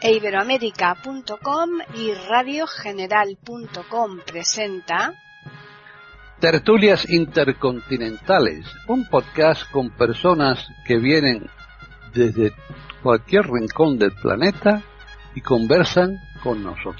Iberoamérica.com y radiogeneral.com presenta Tertulias Intercontinentales, un podcast con personas que vienen desde cualquier rincón del planeta y conversan con nosotros.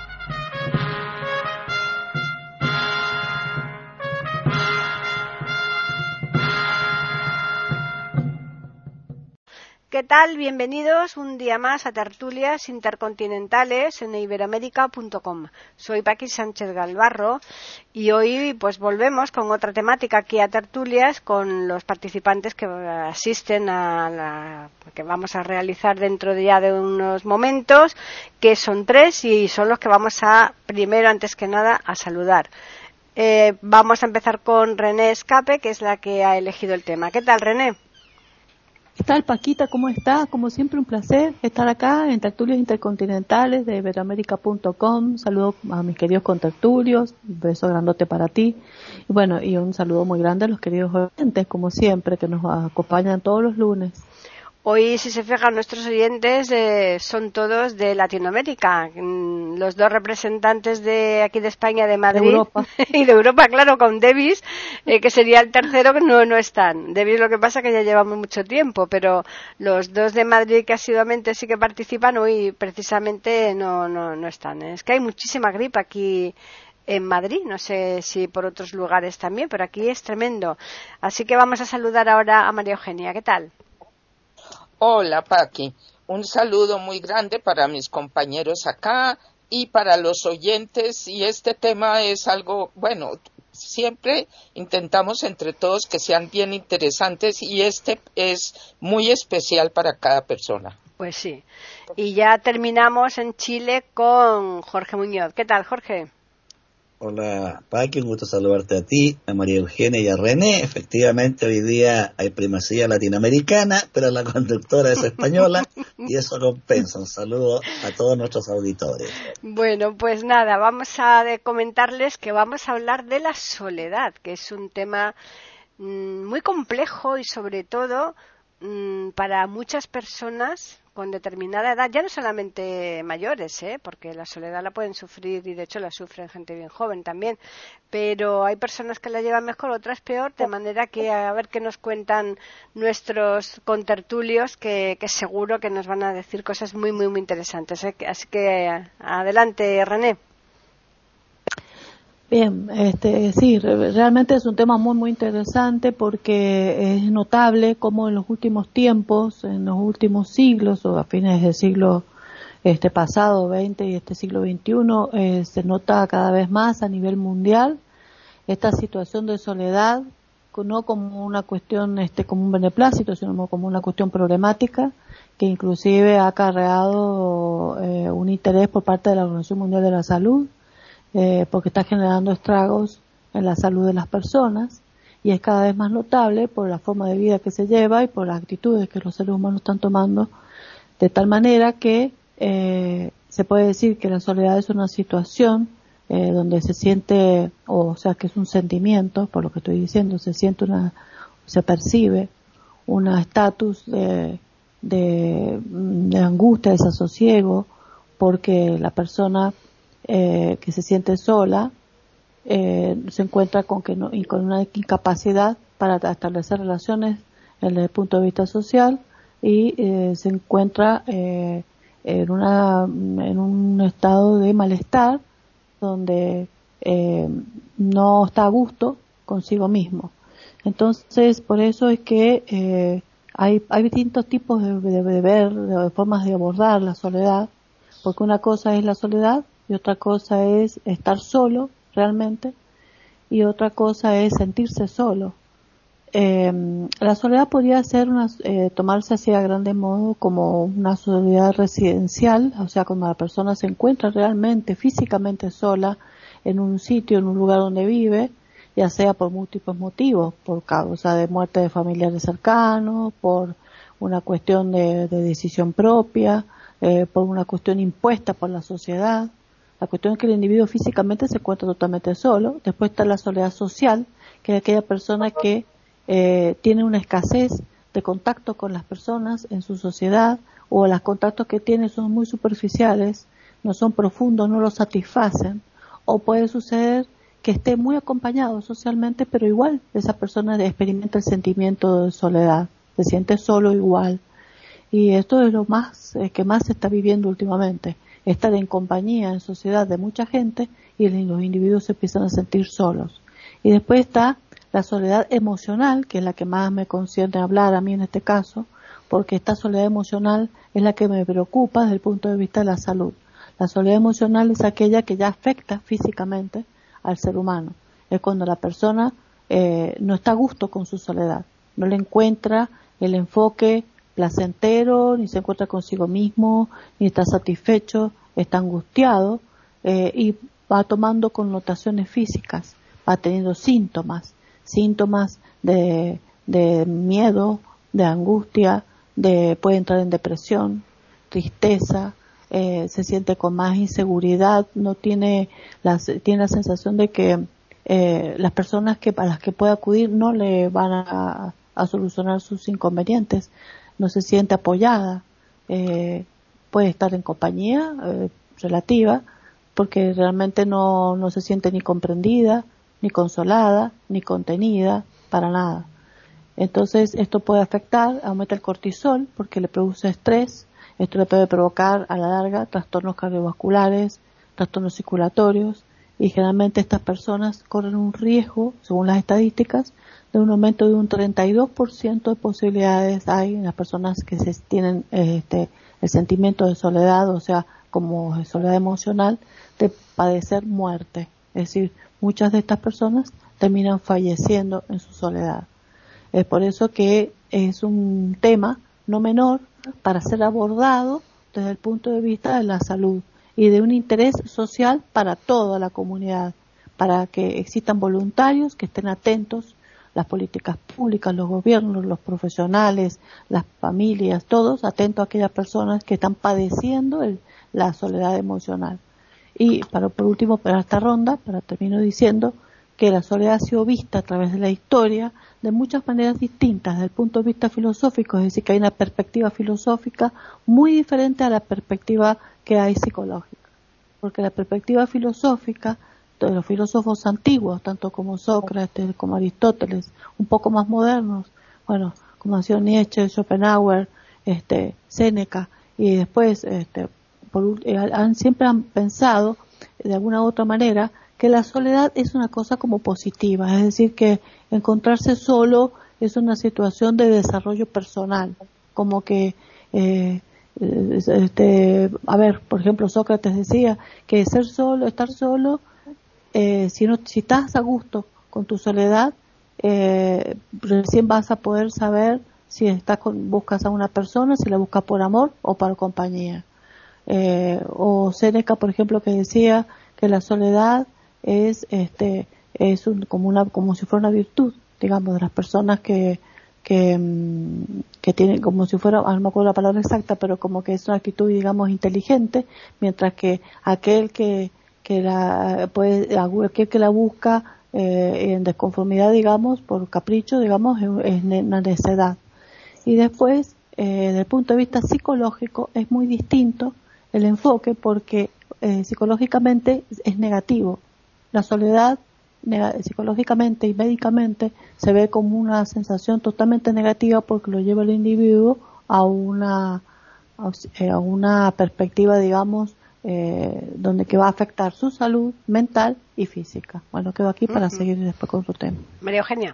¿Qué tal? Bienvenidos un día más a Tertulias Intercontinentales en Iberoamérica.com. Soy Paqui Sánchez Galvarro y hoy pues volvemos con otra temática aquí a Tertulias con los participantes que asisten que vamos a realizar dentro de ya de unos momentos, que son 3 y son los que vamos a, primero, antes que nada, a saludar. Vamos a empezar con René Escape, que es la que ha elegido el tema. ¿Qué tal, René? ¿Qué tal, Paquita? ¿Cómo estás? Como siempre, un placer estar acá en Tertulias Intercontinentales de Iberoamérica.com. Saludo a mis queridos contertulios, un beso grandote para ti. Y bueno, y un saludo muy grande a los queridos oyentes, como siempre, que nos acompañan todos los lunes. Hoy, si se fijan, nuestros oyentes son todos de Latinoamérica. Los dos representantes de aquí de España, de Madrid, Europa. Y de Europa, claro, con Davis, que sería el tercero, que no están. Davis, lo que pasa que ya llevamos mucho tiempo, pero los dos de Madrid que asiduamente sí que participan, hoy precisamente no están. Es que hay muchísima gripe aquí en Madrid, no sé si por otros lugares también, pero aquí es tremendo. Así que vamos a saludar ahora a María Eugenia. ¿Qué tal? Hola, Paqui. Un saludo muy grande para mis compañeros acá y para los oyentes. Y este tema es algo, bueno, siempre intentamos entre todos que sean bien interesantes y este es muy especial para cada persona. Pues sí. Y ya terminamos en Chile con Jorge Muñoz. ¿Qué tal, Jorge? Hola, Paqui, un gusto saludarte a ti, a María Eugenia y a René. Efectivamente, hoy día hay primacía latinoamericana, pero la conductora es española y eso compensa. Un saludo a todos nuestros auditores. Bueno, pues nada, vamos a comentarles que vamos a hablar de la soledad, que es un tema muy complejo y sobre todo para muchas personas con determinada edad, ya no solamente mayores, porque la soledad la pueden sufrir y de hecho la sufren gente bien joven también, pero hay personas que la llevan mejor, otras peor, de manera que a ver qué nos cuentan nuestros contertulios, que seguro que nos van a decir cosas muy, muy, muy interesantes. Así que adelante, René. Bien, sí, realmente es un tema muy, muy interesante porque es notable cómo en los últimos tiempos, en los últimos siglos o a fines del siglo pasado, 20 y este siglo XXI, se nota cada vez más a nivel mundial esta situación de soledad, no como una cuestión como un beneplácito, sino como una cuestión problemática que inclusive ha acarreado un interés por parte de la Organización Mundial de la Salud, porque está generando estragos en la salud de las personas y es cada vez más notable por la forma de vida que se lleva y por las actitudes que los seres humanos están tomando, de tal manera que se puede decir que la soledad es una situación donde se siente, o sea que es un sentimiento, por lo que estoy diciendo, se percibe un estatus de angustia, desasosiego, porque la persona que se siente sola se encuentra con una incapacidad para establecer relaciones desde el punto de vista social y se encuentra en un estado de malestar donde no está a gusto consigo mismo. Entonces, por eso es que hay distintos tipos de formas de abordar la soledad, porque una cosa es la soledad y otra cosa es estar solo realmente y otra cosa es sentirse solo. La soledad podría ser tomarse así a grande modo como una soledad residencial, o sea, cuando la persona se encuentra realmente físicamente sola en un sitio, en un lugar donde vive, ya sea por múltiples motivos, por causa de muerte de familiares cercanos, por una cuestión de decisión propia, por una cuestión impuesta por la sociedad. La cuestión es que el individuo físicamente se encuentra totalmente solo. Después está la soledad social, que es aquella persona que tiene una escasez de contacto con las personas en su sociedad, o los contactos que tiene son muy superficiales, no son profundos, no lo satisfacen, o puede suceder que esté muy acompañado socialmente, pero igual esa persona experimenta el sentimiento de soledad, se siente solo igual. Y esto es lo más que más se está viviendo últimamente, estar en compañía, en sociedad de mucha gente, y los individuos se empiezan a sentir solos. Y después está la soledad emocional, que es la que más me concierne hablar a mí en este caso, porque esta soledad emocional es la que me preocupa desde el punto de vista de la salud. La soledad emocional es aquella que ya afecta físicamente al ser humano. Es cuando la persona no está a gusto con su soledad, no le encuentra el enfoque placentero, ni se encuentra consigo mismo, ni está satisfecho, está angustiado y va tomando connotaciones físicas, va teniendo síntomas de miedo, de angustia, puede entrar en depresión, tristeza, se siente con más inseguridad, tiene la sensación de que las personas a las que puede acudir no le van a solucionar sus inconvenientes, no se siente apoyada, puede estar en compañía relativa, porque realmente no se siente ni comprendida, ni consolada, ni contenida, para nada. Entonces esto puede afectar, aumenta el cortisol porque le produce estrés, esto le puede provocar a la larga trastornos cardiovasculares, trastornos circulatorios, y generalmente estas personas corren un riesgo, según las estadísticas, de un aumento de un 32% de posibilidades hay en las personas que tienen el sentimiento de soledad, o sea, como soledad emocional, de padecer muerte. Es decir, muchas de estas personas terminan falleciendo en su soledad. Es por eso que es un tema no menor para ser abordado desde el punto de vista de la salud y de un interés social para toda la comunidad, para que existan voluntarios que estén atentos, las políticas públicas, los gobiernos, los profesionales, las familias, todos atentos a aquellas personas que están padeciendo la soledad emocional. Y por último, para esta ronda, termino diciendo que la soledad ha sido vista a través de la historia de muchas maneras distintas desde el punto de vista filosófico, es decir, que hay una perspectiva filosófica muy diferente a la perspectiva que hay psicológica, porque la perspectiva filosófica de los filósofos antiguos, tanto como Sócrates, como Aristóteles, un poco más modernos, bueno, como ha sido Nietzsche, Schopenhauer, Séneca, y después siempre han pensado de alguna u otra manera que la soledad es una cosa como positiva, es decir, que encontrarse solo es una situación de desarrollo personal, como que por ejemplo, Sócrates decía que estar solo, si estás a gusto con tu soledad, recién vas a poder saber si buscas a una persona, si la buscas por amor o por compañía. O Séneca, por ejemplo, que decía que la soledad es como si fuera una virtud, digamos, de las personas que tienen, como si fuera, no me acuerdo la palabra exacta, pero como que es una actitud, digamos, inteligente, mientras que aquel que la busca en desconformidad, digamos, por capricho, digamos, es una necedad. Y después, desde el punto de vista psicológico, es muy distinto el enfoque porque psicológicamente es negativo. La soledad psicológicamente y médicamente se ve como una sensación totalmente negativa porque lo lleva el individuo a una perspectiva, digamos, donde que va a afectar su salud mental y física. Bueno, quedo aquí para seguir después con su tema. María Eugenia.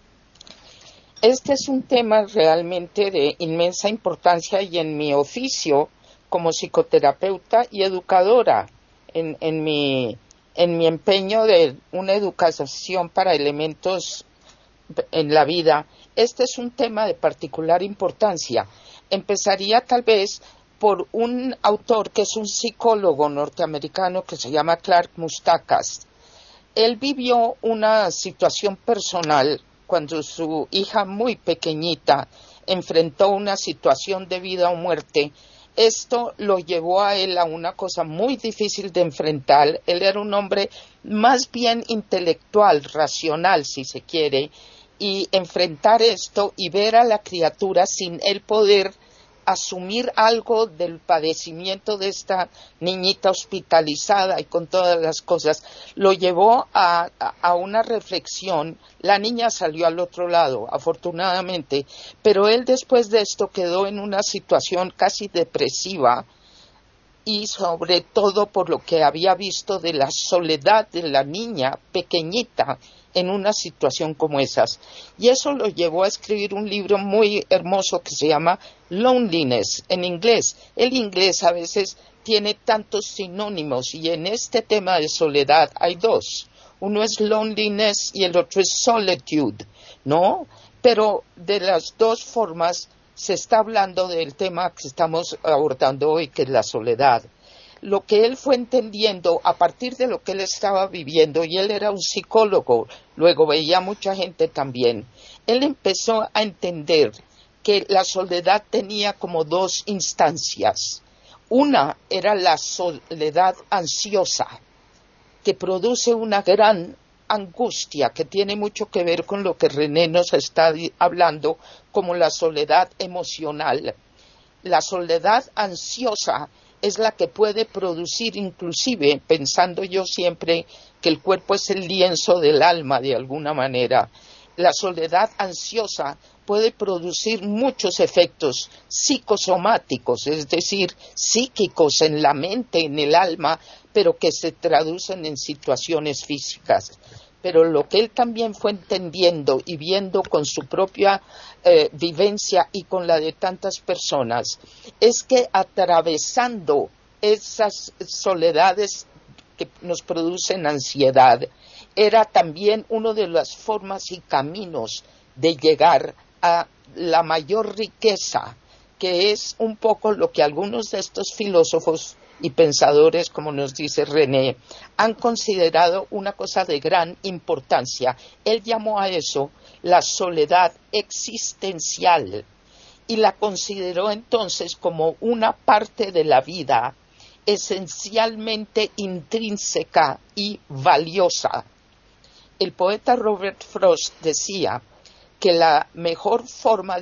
Este es un tema realmente de inmensa importancia y en mi oficio como psicoterapeuta y educadora, en mi empeño de una educación para elementos en la vida, este es un tema de particular importancia. Empezaría tal vez por un autor que es un psicólogo norteamericano que se llama Clark Mustakas. Él vivió una situación personal cuando su hija muy pequeñita enfrentó una situación de vida o muerte. Esto lo llevó a él a una cosa muy difícil de enfrentar. Él era un hombre más bien intelectual, racional, si se quiere, y enfrentar esto y ver a la criatura sin él poder asumir algo del padecimiento de esta niñita hospitalizada y con todas las cosas, lo llevó a una reflexión. La niña salió al otro lado, afortunadamente, pero él después de esto quedó en una situación casi depresiva, y sobre todo por lo que había visto de la soledad de la niña pequeñita en una situación como esas. Y eso lo llevó a escribir un libro muy hermoso que se llama Loneliness, en inglés. El inglés a veces tiene tantos sinónimos, y en este tema de soledad hay dos. Uno es loneliness y el otro es solitude, ¿no? Pero de las dos formas se está hablando del tema que estamos abordando hoy, que es la soledad. Lo que él fue entendiendo a partir de lo que él estaba viviendo, y él era un psicólogo, luego veía mucha gente también, él empezó a entender que la soledad tenía como dos instancias. Una era la soledad ansiosa, que produce una gran angustia, que tiene mucho que ver con lo que René nos está hablando como la soledad emocional. La soledad ansiosa es la que puede producir, inclusive, pensando yo siempre que el cuerpo es el lienzo del alma de alguna manera, la soledad ansiosa puede producir muchos efectos psicosomáticos, es decir, psíquicos en la mente, en el alma, pero que se traducen en situaciones físicas. Pero lo que él también fue entendiendo y viendo con su propia vivencia y con la de tantas personas, es que atravesando esas soledades que nos producen ansiedad, era también una de las formas y caminos de llegar a la mayor riqueza, que es un poco lo que algunos de estos filósofos y pensadores, como nos dice René, han considerado una cosa de gran importancia. Él llamó a eso la soledad existencial, y la consideró entonces como una parte de la vida esencialmente intrínseca y valiosa. El poeta Robert Frost decía que la mejor forma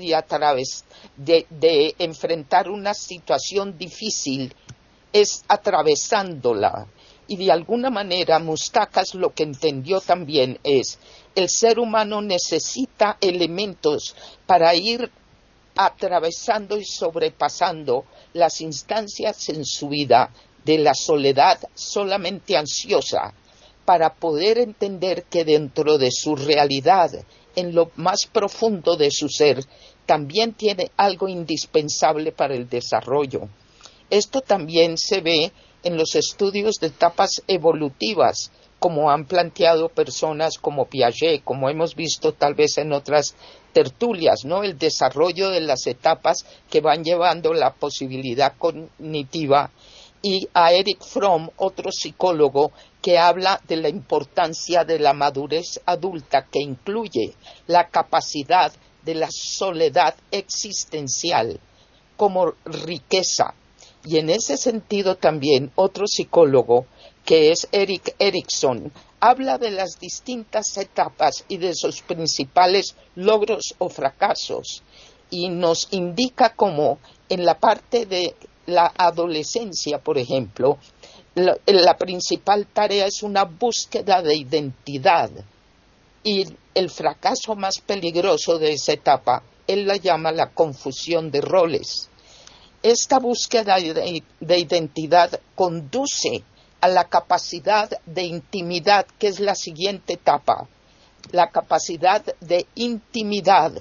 de enfrentar una situación difícil es atravesándola. Y de alguna manera Mustakas lo que entendió también es el ser humano necesita elementos para ir atravesando y sobrepasando las instancias en su vida de la soledad solamente ansiosa, para poder entender que dentro de su realidad, en lo más profundo de su ser, también tiene algo indispensable para el desarrollo. Esto también se ve en los estudios de etapas evolutivas, como han planteado personas como Piaget, como hemos visto tal vez en otras tertulias, ¿no? El desarrollo de las etapas que van llevando la posibilidad cognitiva, y a Erich Fromm, otro psicólogo, que habla de la importancia de la madurez adulta, que incluye la capacidad de la soledad existencial como riqueza. Y en ese sentido también otro psicólogo, que es Erik Erikson, habla de las distintas etapas y de sus principales logros o fracasos, y nos indica cómo en la parte de la adolescencia, por ejemplo, la principal tarea es una búsqueda de identidad, y el fracaso más peligroso de esa etapa, él la llama la confusión de roles. Esta búsqueda de identidad conduce a la capacidad de intimidad, que es la siguiente etapa, la capacidad de intimidad,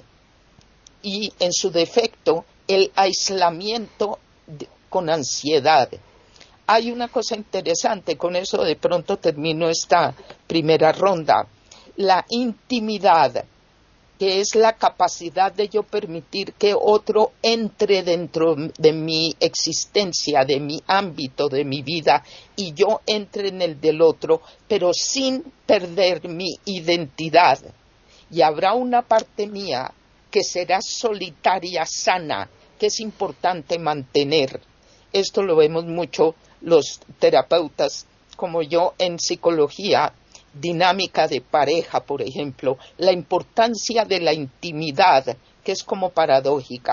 y en su defecto el aislamiento con ansiedad. Hay una cosa interesante, con eso de pronto termino esta primera ronda. La intimidad, que es la capacidad de yo permitir que otro entre dentro de mi existencia, de mi ámbito, de mi vida, y yo entre en el del otro, pero sin perder mi identidad. Y habrá una parte mía que será solitaria, sana, que es importante mantener. Esto lo vemos mucho los terapeutas, como yo en psicología dinámica de pareja, por ejemplo, la importancia de la intimidad, que es como paradójica,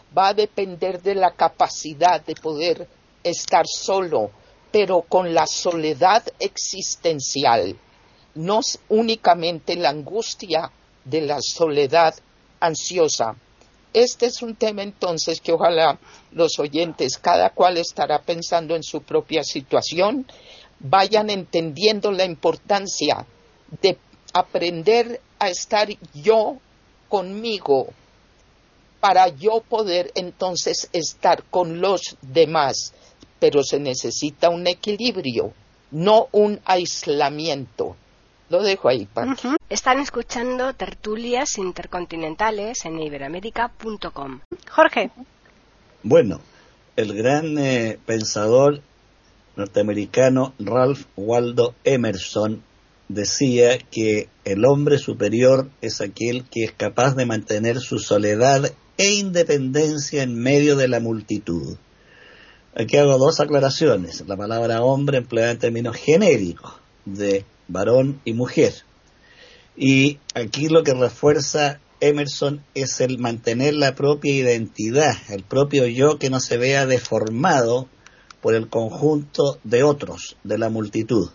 va a depender de la capacidad de poder estar solo, pero con la soledad existencial, no únicamente la angustia de la soledad ansiosa. Este es un tema entonces que ojalá los oyentes, cada cual estará pensando en su propia situación, vayan entendiendo la importancia de aprender a estar yo conmigo para yo poder entonces estar con los demás. Pero se necesita un equilibrio, no un aislamiento. Lo dejo ahí, Paqui. Están escuchando Tertulias Intercontinentales en iberoamérica.com. Jorge. Bueno, el gran pensador norteamericano Ralph Waldo Emerson decía que el hombre superior es aquel que es capaz de mantener su soledad e independencia en medio de la multitud. Aquí hago dos aclaraciones. La palabra hombre empleada en términos genéricos, de varón y mujer. Y aquí lo que refuerza Emerson es el mantener la propia identidad, el propio yo, que no se vea deformado por el conjunto de otros, de la multitud.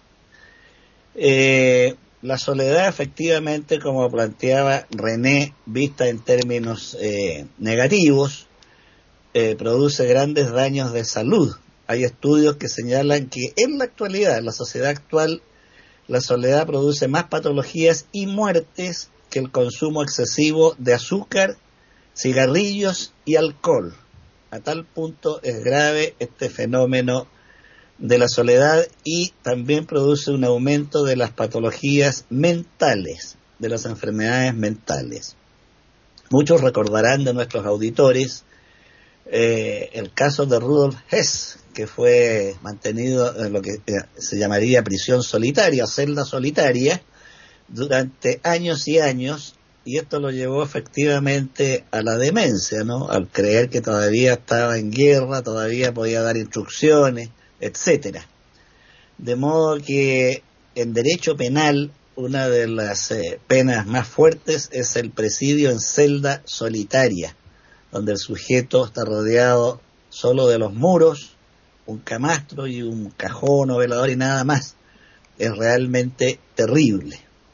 La soledad, efectivamente, como planteaba René, vista en términos negativos, produce grandes daños de salud. Hay estudios que señalan que en la actualidad, en la sociedad actual, la soledad produce más patologías y muertes que el consumo excesivo de azúcar, cigarrillos y alcohol. A tal punto es grave este fenómeno de la soledad, y también produce un aumento de las patologías mentales, de las enfermedades mentales. Muchos recordarán de nuestros auditores el caso de Rudolf Hess, que fue mantenido en lo que se llamaría prisión solitaria, celda solitaria, durante años y años, y esto lo llevó efectivamente a la demencia, ¿no? Al creer que todavía estaba en guerra, todavía podía dar instrucciones, etcétera. De modo que en derecho penal una de las penas más fuertes es el presidio en celda solitaria, donde el sujeto está rodeado solo de los muros, un camastro y un cajón o velador y nada más. Es realmente terrible.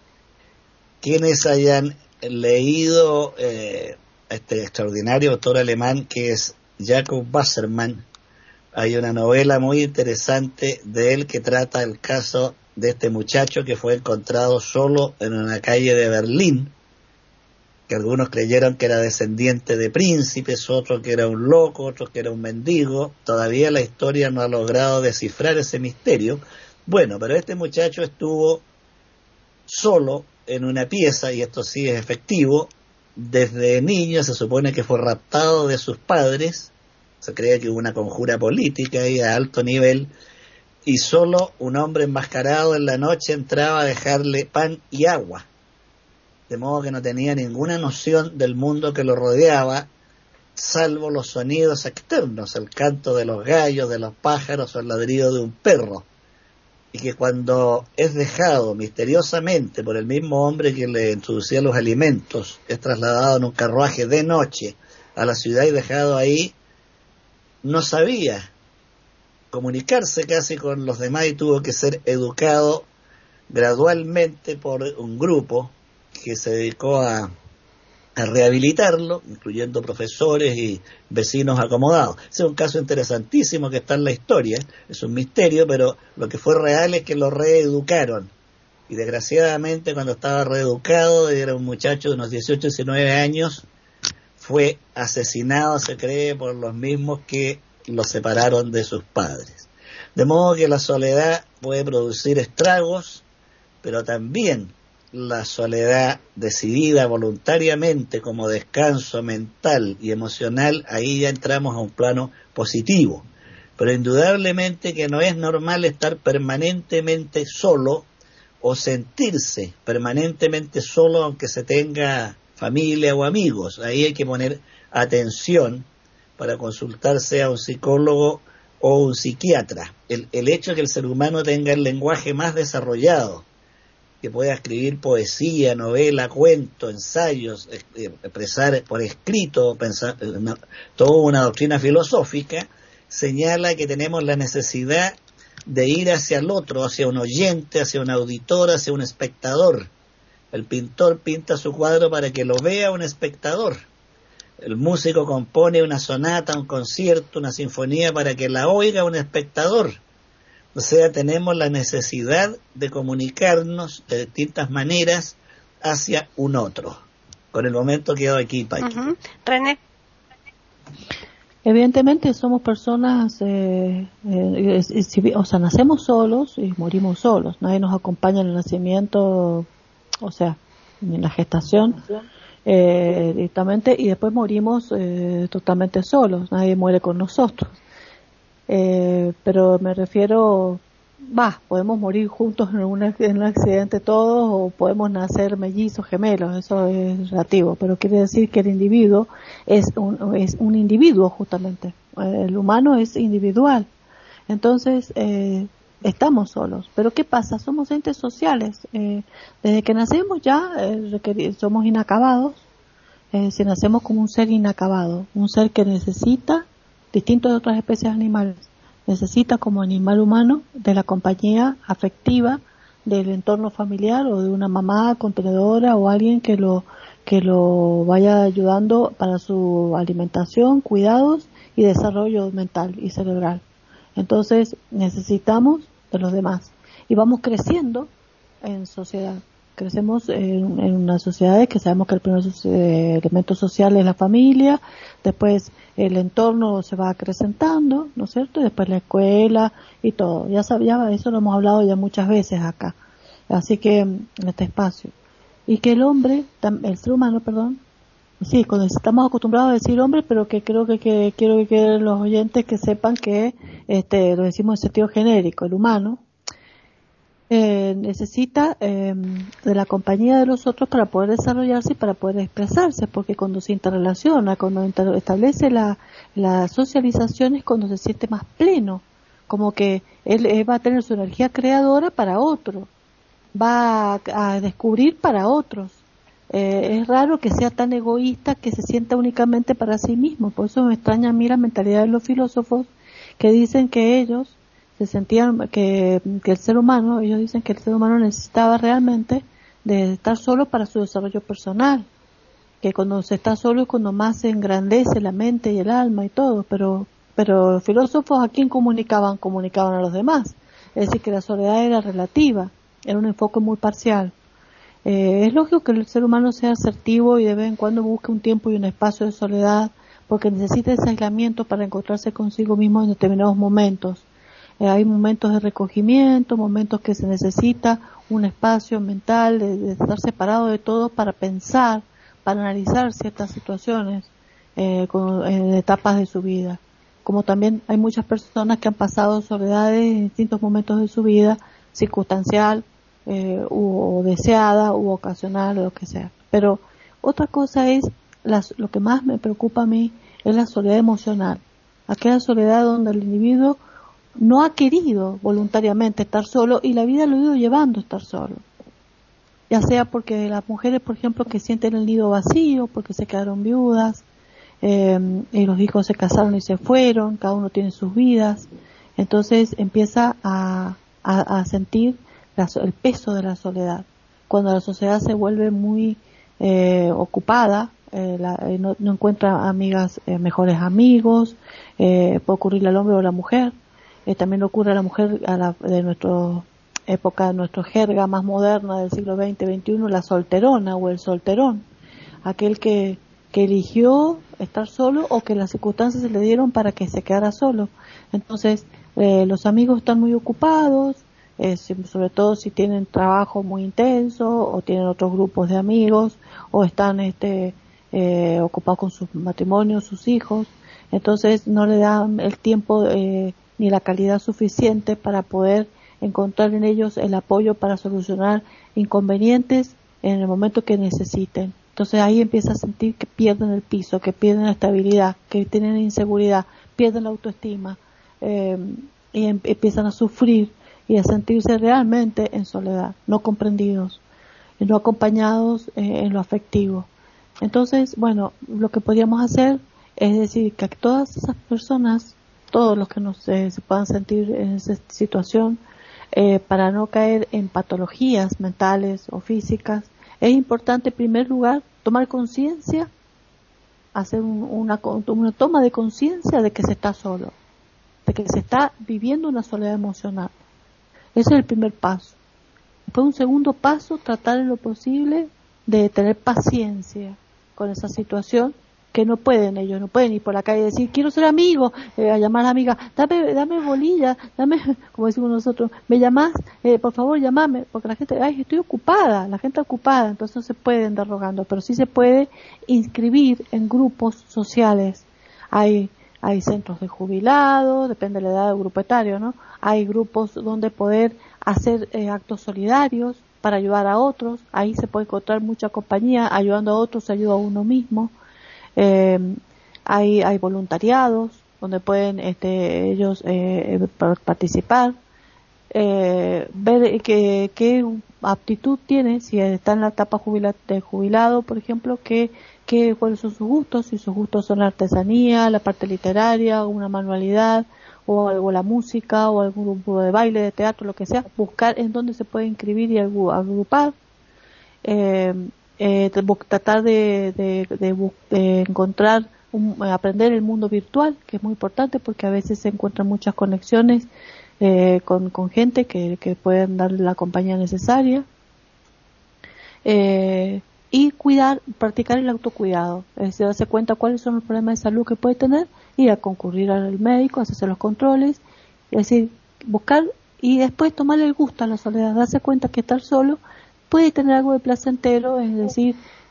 Quienes hayan leído este extraordinario autor alemán que es Jacob Wassermann, hay una novela muy interesante de él que trata el caso de este muchacho que fue encontrado solo en una calle de Berlín, que algunos creyeron que era descendiente de príncipes, otros que era un loco, otros que era un mendigo. Todavía la historia no ha logrado descifrar ese misterio. Bueno, pero este muchacho estuvo solo en una pieza, y esto sí es efectivo. Desde niño se supone que fue raptado de sus padres, se cree que hubo una conjura política ahí a alto nivel, y solo un hombre enmascarado en la noche entraba a dejarle pan y agua, de modo que no tenía ninguna noción del mundo que lo rodeaba, salvo los sonidos externos, el canto de los gallos, de los pájaros o el ladrido de un perro, y que cuando es dejado misteriosamente por el mismo hombre que le introducía los alimentos, es trasladado en un carruaje de noche a la ciudad y dejado ahí, no sabía comunicarse casi con los demás y tuvo que ser educado gradualmente por un grupo que se dedicó a rehabilitarlo, incluyendo profesores y vecinos acomodados. Ese es un caso interesantísimo que está en la historia, es un misterio, pero lo que fue real es que lo reeducaron. Y desgraciadamente cuando estaba reeducado, era un muchacho de unos 18, 19 años, fue asesinado, se cree, por los mismos que lo separaron de sus padres. De modo que la soledad puede producir estragos, pero también la soledad decidida voluntariamente como descanso mental y emocional, ahí ya entramos a un plano positivo. Pero indudablemente que no es normal estar permanentemente solo o sentirse permanentemente solo aunque se tenga familia o amigos. Ahí hay que poner atención para consultarse a un psicólogo o un psiquiatra. El hecho de que el ser humano tenga el lenguaje más desarrollado que pueda escribir poesía, novela, cuento, ensayos, expresar por escrito, pensar, toda una doctrina filosófica, señala que tenemos la necesidad de ir hacia el otro, hacia un oyente, hacia un auditor, hacia un espectador. El pintor pinta su cuadro para que lo vea un espectador. El músico compone una sonata, un concierto, una sinfonía para que la oiga un espectador. O sea, tenemos la necesidad de comunicarnos de distintas maneras hacia un otro. Con el momento quedo aquí, Paqui. René. Evidentemente somos personas, o sea, nacemos solos y morimos solos. Nadie nos acompaña en el nacimiento, o sea, en la gestación, directamente, y después morimos totalmente solos. Nadie muere con nosotros. Pero me refiero, podemos morir juntos en un accidente todos, o podemos nacer mellizos, gemelos, eso es relativo, pero quiere decir que el individuo es un individuo justamente, el humano es individual, entonces estamos solos, pero ¿qué pasa? Somos entes sociales, desde que nacemos ya somos inacabados, si nacemos como un ser inacabado, un ser que necesita, distinto de otras especies animales, necesita como animal humano de la compañía afectiva del entorno familiar o de una mamá contenedora o alguien que lo vaya ayudando para su alimentación, cuidados y desarrollo mental y cerebral. Entonces necesitamos de los demás y vamos creciendo en sociedad. Crecemos en una sociedad que sabemos que el primer elemento social es la familia, después el entorno se va acrecentando, ¿no es cierto? Y después la escuela y todo. Ya eso lo hemos hablado ya muchas veces acá. Así que en este espacio. Y que el ser humano, sí, cuando estamos acostumbrados a decir hombre, pero que creo que quiero que los oyentes que sepan que lo decimos en sentido genérico, el humano necesita de la compañía de los otros para poder desarrollarse y para poder expresarse, porque cuando se interrelaciona, cuando establece la socialización es cuando se siente más pleno, como que él va a tener su energía creadora para otro, va a descubrir para otros. Es raro que sea tan egoísta que se sienta únicamente para sí mismo, por eso me extraña a mí la mentalidad de los filósofos que dicen que ellos se sentían que el ser humano, ellos dicen que el ser humano necesitaba realmente de estar solo para su desarrollo personal, que cuando se está solo es cuando más se engrandece la mente y el alma y todo, pero los filósofos ¿a quién comunicaban? Comunicaban a los demás, es decir que la soledad era relativa, era un enfoque muy parcial. Es lógico que el ser humano sea asertivo y de vez en cuando busque un tiempo y un espacio de soledad, porque necesita ese aislamiento para encontrarse consigo mismo en determinados momentos. Hay momentos de recogimiento, momentos que se necesita un espacio mental de estar separado de todo para pensar, para analizar ciertas situaciones en etapas de su vida. Como también hay muchas personas que han pasado soledades en distintos momentos de su vida, circunstancial, o deseada, u ocasional, o lo que sea. Pero otra cosa es, lo que más me preocupa a mí, es la soledad emocional. Aquella soledad donde el individuo no ha querido voluntariamente estar solo y la vida lo ha ido llevando a estar solo. Ya sea porque las mujeres, por ejemplo, que sienten el nido vacío, porque se quedaron viudas, y los hijos se casaron y se fueron, cada uno tiene sus vidas, entonces empieza a sentir el peso de la soledad. Cuando la sociedad se vuelve muy ocupada, no encuentra amigas, mejores amigos, puede ocurrirle al hombre o a la mujer. También ocurre a la mujer de nuestra época, de nuestra jerga más moderna del siglo XX, XXI, la solterona o el solterón, aquel que eligió estar solo o que las circunstancias se le dieron para que se quedara solo. Entonces, los amigos están muy ocupados, sobre todo si tienen trabajo muy intenso o tienen otros grupos de amigos o están ocupados con sus matrimonios, sus hijos. Entonces, no le dan el tiempo ni la calidad suficiente para poder encontrar en ellos el apoyo para solucionar inconvenientes en el momento que necesiten. Entonces ahí empieza a sentir que pierden el piso, que pierden la estabilidad, que tienen inseguridad, pierden la autoestima, y empiezan a sufrir y a sentirse realmente en soledad, no comprendidos, no acompañados en lo afectivo. Entonces, bueno, lo que podríamos hacer es decir que a todas esas personas, todos los que se puedan sentir en esa situación, para no caer en patologías mentales o físicas, es importante en primer lugar tomar conciencia, hacer una toma de conciencia de que se está solo, de que se está viviendo una soledad emocional. Ese es el primer paso. Después, un segundo paso, tratar en lo posible de tener paciencia con esa situación, que ellos no pueden ir por la calle y decir, quiero ser amigo, a llamar a la amiga, dame bolilla, como decimos nosotros, me llamás, por favor llamame, porque la gente, estoy ocupada, la gente ocupada, entonces no se pueden andar rogando, pero sí se puede inscribir en grupos sociales. Hay centros de jubilados, depende de la edad del grupo etario, ¿no? Hay grupos donde poder hacer actos solidarios para ayudar a otros, ahí se puede encontrar mucha compañía, ayudando a otros se ayuda a uno mismo. Hay voluntariados donde pueden ellos participar, ver qué aptitud tiene, si está en la etapa de jubilado, por ejemplo, cuáles son sus gustos, si sus gustos son la artesanía, la parte literaria, una manualidad, o algo, la música, o algún grupo de baile, de teatro, lo que sea, buscar en dónde se puede inscribir y agrupar. Tratar de encontrar, aprender el mundo virtual, que es muy importante porque a veces se encuentran muchas conexiones con gente que pueden darle la compañía necesaria, y practicar el autocuidado, es decir, darse cuenta cuáles son los problemas de salud que puede tener, ir a concurrir al médico, hacerse los controles, es decir, buscar y después tomarle el gusto a la soledad, darse cuenta que estar solo puede tener algo de placentero, es decir,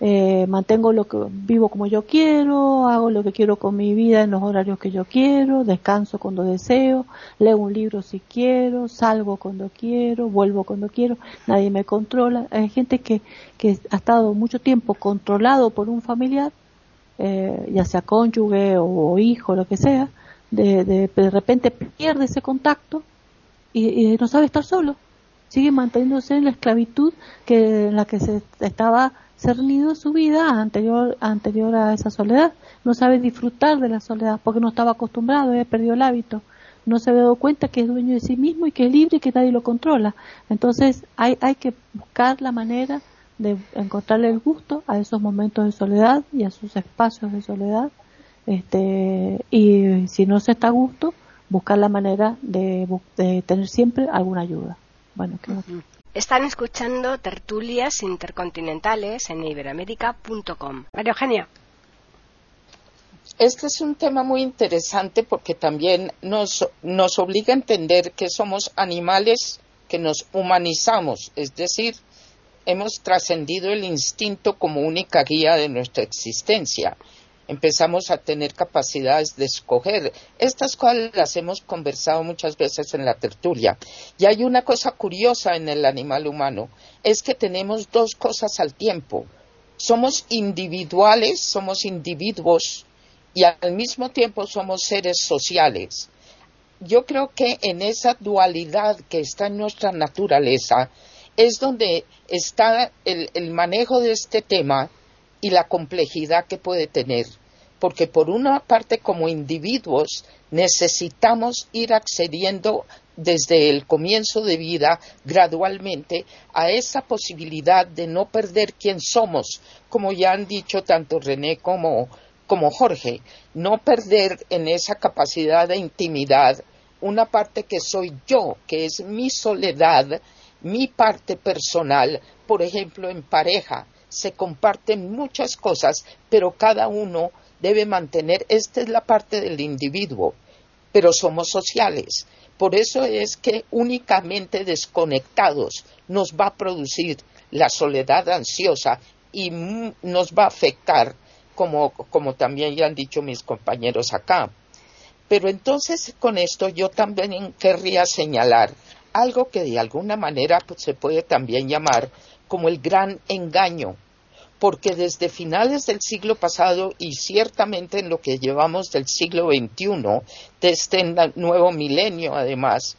vivo como yo quiero, hago lo que quiero con mi vida en los horarios que yo quiero, descanso cuando deseo, leo un libro si quiero, salgo cuando quiero, vuelvo cuando quiero, nadie me controla. Hay gente que ha estado mucho tiempo controlado por un familiar, ya sea cónyuge o hijo, lo que sea, de repente pierde ese contacto y no sabe estar solo. Sigue manteniéndose en la esclavitud en la que se estaba cernido su vida anterior a esa soledad. No sabe disfrutar de la soledad porque no estaba acostumbrado, perdió el hábito. No se había dado cuenta que es dueño de sí mismo y que es libre y que nadie lo controla. Entonces hay que buscar la manera de encontrarle el gusto a esos momentos de soledad y a sus espacios de soledad. Y si no se está a gusto, buscar la manera de tener siempre alguna ayuda. Bueno, Están escuchando Tertulias Intercontinentales en iberoamérica.com. María Eugenia. Este es un tema muy interesante porque también nos obliga a entender que somos animales que nos humanizamos, es decir, hemos trascendido el instinto como única guía de nuestra existencia. Empezamos a tener capacidades de escoger. Estas cosas las hemos conversado muchas veces en la tertulia. Y hay una cosa curiosa en el animal humano, es que tenemos dos cosas al tiempo. Somos individuales, somos individuos, y al mismo tiempo somos seres sociales. Yo creo que en esa dualidad que está en nuestra naturaleza es donde está el manejo de este tema y la complejidad que puede tener, porque por una parte como individuos necesitamos ir accediendo desde el comienzo de vida gradualmente a esa posibilidad de no perder quién somos, como ya han dicho tanto René como Jorge, no perder en esa capacidad de intimidad una parte que soy yo, que es mi soledad, mi parte personal, por ejemplo en pareja. Se comparten muchas cosas, pero cada uno debe mantener, esta es la parte del individuo, pero somos sociales. Por eso es que únicamente desconectados nos va a producir la soledad ansiosa y nos va a afectar, como también ya han dicho mis compañeros acá. Pero entonces con esto yo también querría señalar algo que de alguna manera se puede también llamar como el gran engaño, porque desde finales del siglo pasado y ciertamente en lo que llevamos del siglo XXI, de este nuevo milenio además,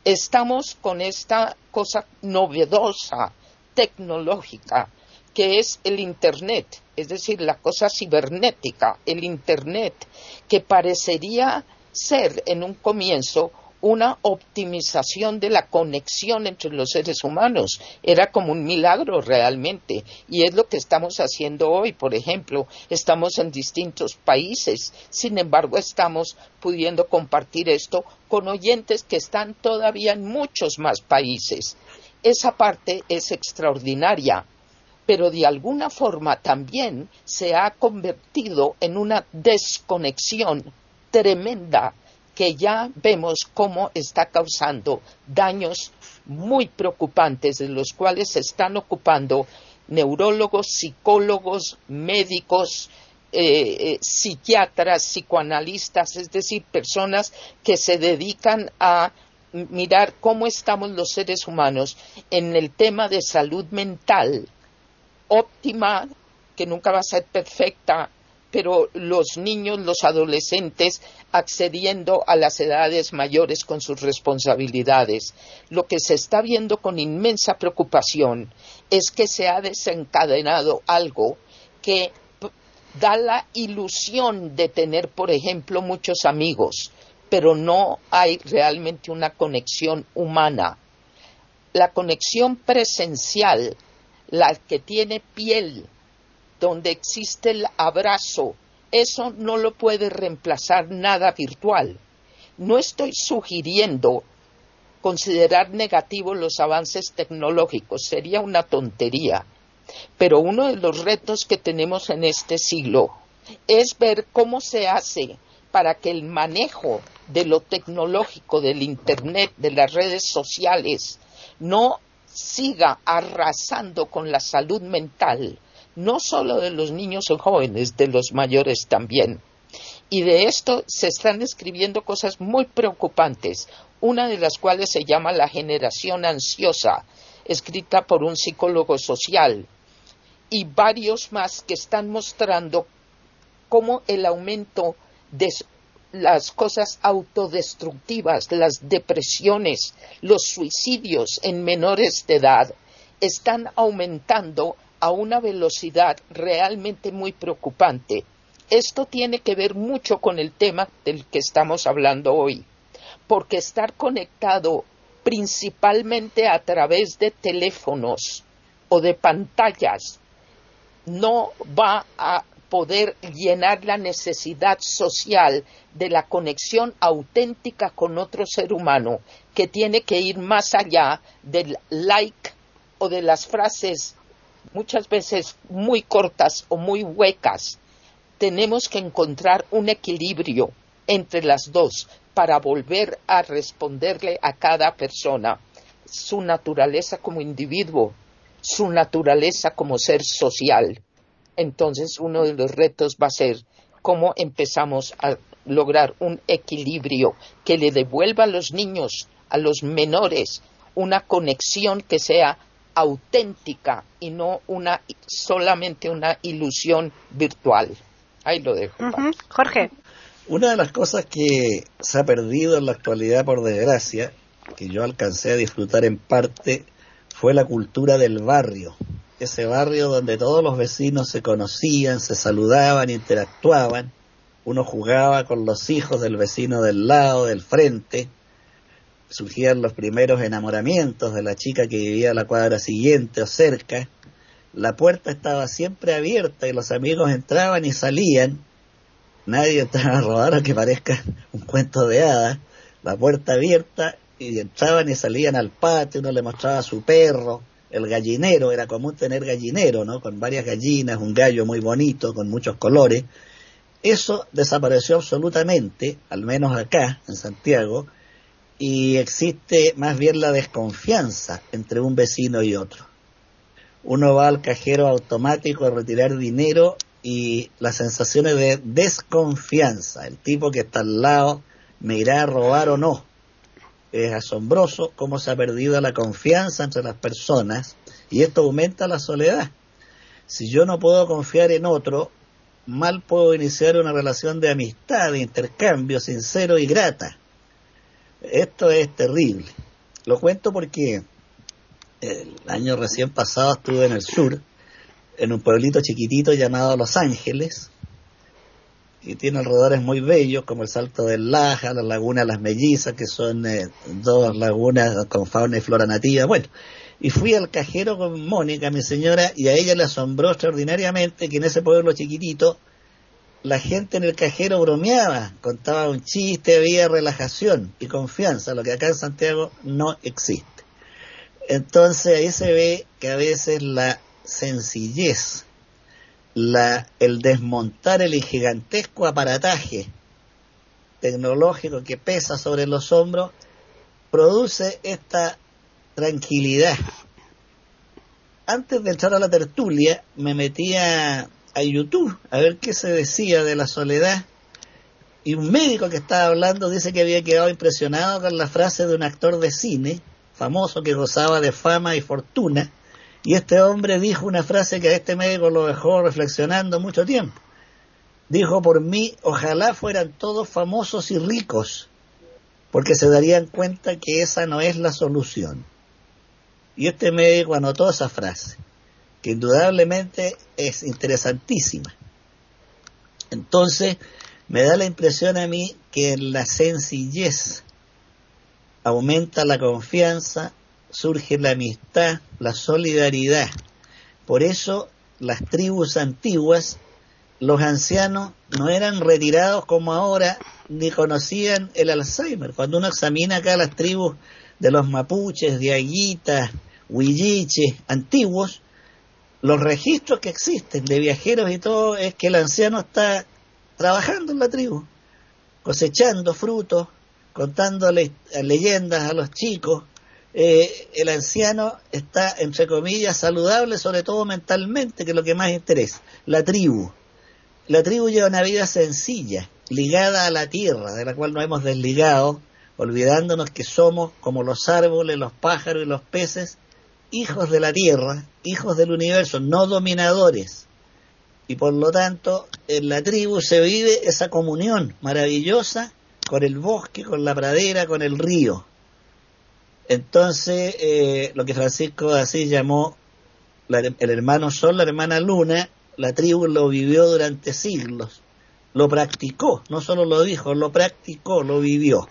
estamos con esta cosa novedosa, tecnológica, que es el Internet, es decir, la cosa cibernética, el Internet, que parecería ser en un comienzo una optimización de la conexión entre los seres humanos. Era como un milagro realmente, y es lo que estamos haciendo hoy. Por ejemplo, estamos en distintos países, sin embargo estamos pudiendo compartir esto con oyentes que están todavía en muchos más países. Esa parte es extraordinaria, pero de alguna forma también se ha convertido en una desconexión tremenda que ya vemos cómo está causando daños muy preocupantes, de los cuales se están ocupando neurólogos, psicólogos, médicos, psiquiatras, psicoanalistas, es decir, personas que se dedican a mirar cómo estamos los seres humanos en el tema de salud mental óptima, que nunca va a ser perfecta, pero los niños, los adolescentes, accediendo a las edades mayores con sus responsabilidades. Lo que se está viendo con inmensa preocupación es que se ha desencadenado algo que da la ilusión de tener, por ejemplo, muchos amigos, pero no hay realmente una conexión humana. La conexión presencial, la que tiene piel, donde existe el abrazo, eso no lo puede reemplazar nada virtual. No estoy sugiriendo considerar negativos los avances tecnológicos, sería una tontería. Pero uno de los retos que tenemos en este siglo es ver cómo se hace para que el manejo de lo tecnológico, del Internet, de las redes sociales, no siga arrasando con la salud mental, no solo de los niños o jóvenes, de los mayores también. Y de esto se están escribiendo cosas muy preocupantes, una de las cuales se llama La generación ansiosa, escrita por un psicólogo social, y varios más que están mostrando cómo el aumento de las cosas autodestructivas, las depresiones, los suicidios en menores de edad están aumentando a una velocidad realmente muy preocupante. Esto tiene que ver mucho con el tema del que estamos hablando hoy, porque estar conectado principalmente a través de teléfonos o de pantallas no va a poder llenar la necesidad social de la conexión auténtica con otro ser humano, que tiene que ir más allá del like o de las frases muchas veces muy cortas o muy huecas. Tenemos que encontrar un equilibrio entre las dos para volver a responderle a cada persona su naturaleza como individuo, su naturaleza como ser social. Entonces, uno de los retos va a ser cómo empezamos a lograr un equilibrio que le devuelva a los niños, a los menores, una conexión que sea auténtica y no solamente una ilusión virtual. Ahí lo dejo. Jorge. Una de las cosas que se ha perdido en la actualidad, por desgracia, que yo alcancé a disfrutar en parte, fue la cultura del barrio. Ese barrio donde todos los vecinos se conocían, se saludaban, interactuaban. Uno jugaba con los hijos del vecino del lado, del frente. Surgían los primeros enamoramientos de la chica que vivía a la cuadra siguiente o cerca. La puerta estaba siempre abierta y los amigos entraban y salían. Nadie entraba a robar, aunque parezca un cuento de hadas. La puerta abierta y entraban y salían al patio. Uno le mostraba a su perro, el gallinero. Era común tener gallinero, ¿no? Con varias gallinas, un gallo muy bonito, con muchos colores. Eso desapareció absolutamente, al menos acá, en Santiago, y existe más bien la desconfianza entre un vecino y otro. Uno va al cajero automático a retirar dinero y las sensaciones de desconfianza, el tipo que está al lado me irá a robar o no. Es asombroso cómo se ha perdido la confianza entre las personas y esto aumenta la soledad. Si yo no puedo confiar en otro, mal puedo iniciar una relación de amistad, de intercambio sincero y grata. Esto es terrible. Lo cuento porque el año recién pasado estuve en el sur, en un pueblito chiquitito llamado Los Ángeles, y tiene alrededores muy bellos como el Salto del Laja, la Laguna Las Mellizas, que son dos lagunas con fauna y flora nativa. Bueno, y fui al cajero con Mónica, mi señora, y a ella le asombró extraordinariamente que en ese pueblo chiquitito la gente en el cajero bromeaba, contaba un chiste, había relajación y confianza, lo que acá en Santiago no existe. Entonces ahí se ve que a veces la sencillez, el desmontar el gigantesco aparataje tecnológico que pesa sobre los hombros, produce esta tranquilidad. Antes de entrar a la tertulia, me metí a YouTube a ver qué se decía de la soledad, y un médico que estaba hablando dice que había quedado impresionado con la frase de un actor de cine famoso que gozaba de fama y fortuna, y este hombre dijo una frase que a este médico lo dejó reflexionando mucho tiempo. Dijo: por mí, ojalá fueran todos famosos y ricos, porque se darían cuenta que esa no es la solución. Y este médico anotó esa frase, que indudablemente es interesantísima. Entonces, me da la impresión a mí que en la sencillez aumenta la confianza, surge la amistad, la solidaridad. Por eso, las tribus antiguas, los ancianos no eran retirados como ahora, ni conocían el Alzheimer. Cuando uno examina acá las tribus de los mapuches, diaguitas, huilliches antiguos, los registros que existen de viajeros y todo es que el anciano está trabajando en la tribu, cosechando frutos, contando leyendas a los chicos. El anciano está, entre comillas, saludable, sobre todo mentalmente, que es lo que más interesa. La tribu lleva una vida sencilla, ligada a la tierra, de la cual nos hemos desligado, olvidándonos que somos, como los árboles, los pájaros y los peces, hijos de la tierra, hijos del universo, no dominadores. Y por lo tanto, en la tribu se vive esa comunión maravillosa con el bosque, con la pradera, con el río. Entonces, lo que Francisco de Asís llamó el hermano Sol, la hermana Luna, la tribu lo vivió durante siglos, lo practicó, no solo lo dijo, lo practicó, lo vivió.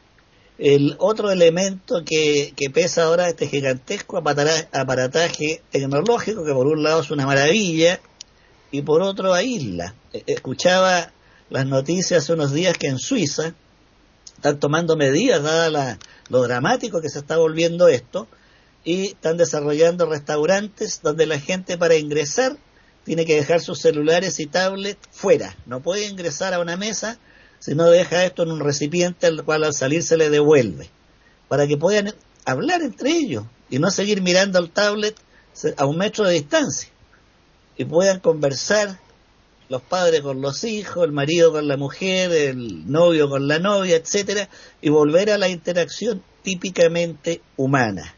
El otro elemento que pesa ahora, este gigantesco aparataje tecnológico, que por un lado es una maravilla y por otro aísla. Escuchaba las noticias hace unos días que en Suiza están tomando medidas, dada lo dramático que se está volviendo esto, y están desarrollando restaurantes donde la gente, para ingresar, tiene que dejar sus celulares y tablets fuera. No puede ingresar a una mesa si no deja esto en un recipiente al cual al salir se le devuelve, para que puedan hablar entre ellos y no seguir mirando el tablet a 1 metro de distancia, y puedan conversar los padres con los hijos, el marido con la mujer, el novio con la novia, etcétera, y volver a la interacción típicamente humana.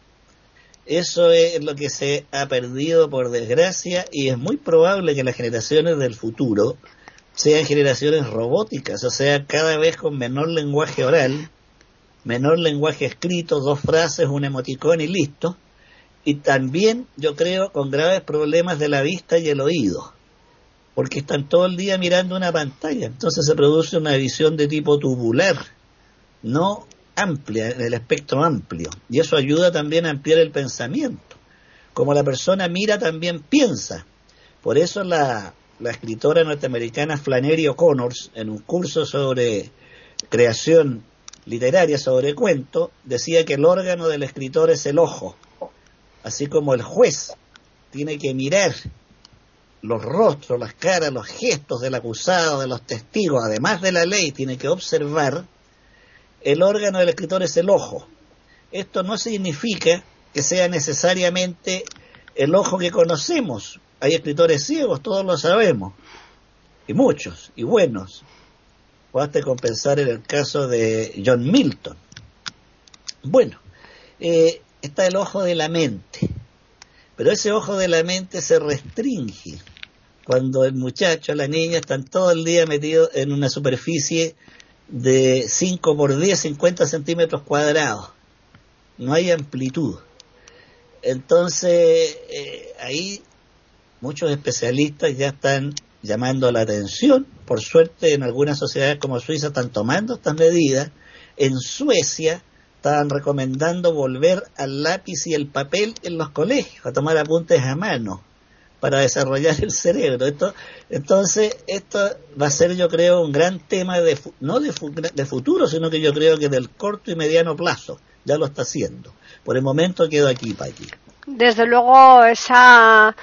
Eso es lo que se ha perdido, por desgracia, y es muy probable que las generaciones del futuro sean generaciones robóticas, o sea, cada vez con menor lenguaje oral, menor lenguaje escrito, 2 frases, un emoticón y listo, y también, yo creo, con graves problemas de la vista y el oído, porque están todo el día mirando una pantalla. Entonces se produce una visión de tipo tubular, no amplia, en el espectro amplio, y eso ayuda también a ampliar el pensamiento. Como la persona mira, también piensa. Por eso la escritora norteamericana Flannery O'Connor, en un curso sobre creación literaria, sobre cuento, decía que el órgano del escritor es el ojo, así como el juez tiene que mirar los rostros, las caras, los gestos del acusado, de los testigos, además de la ley, tiene que observar. El órgano del escritor es el ojo. Esto no significa que sea necesariamente el ojo que conocemos. Hay escritores ciegos, todos lo sabemos, y muchos, y buenos. Basta con pensar en el caso de John Milton. Bueno, está el ojo de la mente, pero ese ojo de la mente se restringe cuando el muchacho, la niña, están todo el día metidos en una superficie de 5 por 10, 50 centímetros cuadrados. no hay amplitud. Entonces, ahí muchos especialistas ya están llamando la atención. Por suerte, en algunas sociedades como Suiza están tomando estas medidas. En Suecia estaban recomendando volver al lápiz y el papel en los colegios, a tomar apuntes a mano para desarrollar el cerebro. Entonces, esto va a ser, yo creo, un gran tema no de futuro, sino que yo creo que del corto y mediano plazo. Ya lo está haciendo. Por el momento quedo aquí, Paqui. Desde luego, esa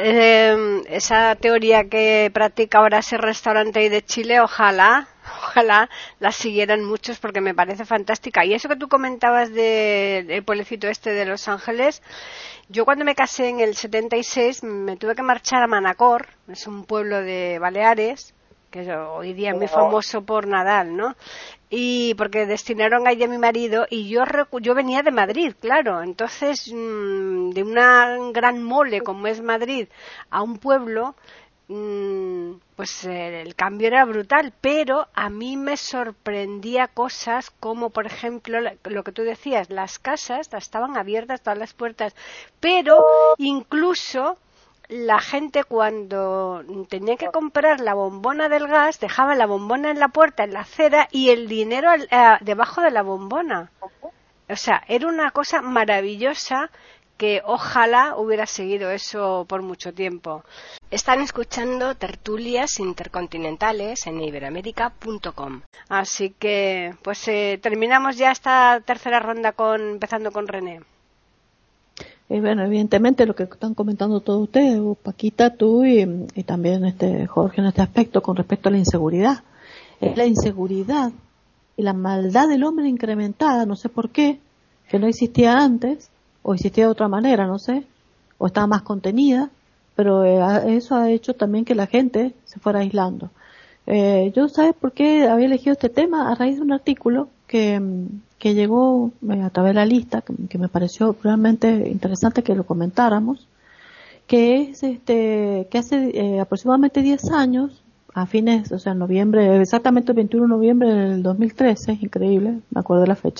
teoría que practica ahora ese restaurante ahí de Chile, ojalá la siguieran muchos, porque me parece fantástica. Y eso que tú comentabas del pueblecito este de Los Ángeles, yo cuando me casé en el 76 me tuve que marchar a Manacor, es un pueblo de Baleares, que hoy día es muy famoso por Nadal, ¿no? Y porque destinaron allí a mi marido, y yo venía de Madrid, claro, entonces de una gran mole como es Madrid a un pueblo, pues el cambio era brutal, pero a mí me sorprendía cosas como, por ejemplo, lo que tú decías, las casas estaban abiertas, todas las puertas, pero incluso la gente, cuando tenía que comprar la bombona del gas, dejaba la bombona en la puerta, en la acera, y el dinero debajo de la bombona. O sea, era una cosa maravillosa, que ojalá hubiera seguido eso por mucho tiempo. Están escuchando Tertulias Intercontinentales en iberoamérica.com. Así que, pues terminamos ya esta tercera ronda empezando con René. Bueno, evidentemente lo que están comentando todos ustedes, Paquita, tú y también Jorge, en este aspecto con respecto a la inseguridad. Es la inseguridad y la maldad del hombre incrementada, no sé por qué, que no existía antes, o existía de otra manera, no sé, o estaba más contenida, pero eso ha hecho también que la gente se fuera aislando. Yo, ¿sabes por qué había elegido este tema? A raíz de un artículo que llegó a través de la lista, que me pareció realmente interesante que lo comentáramos, que es que hace aproximadamente 10 años, a fines, o sea, en noviembre, exactamente el 21 de noviembre del 2013, increíble, me acuerdo de la fecha,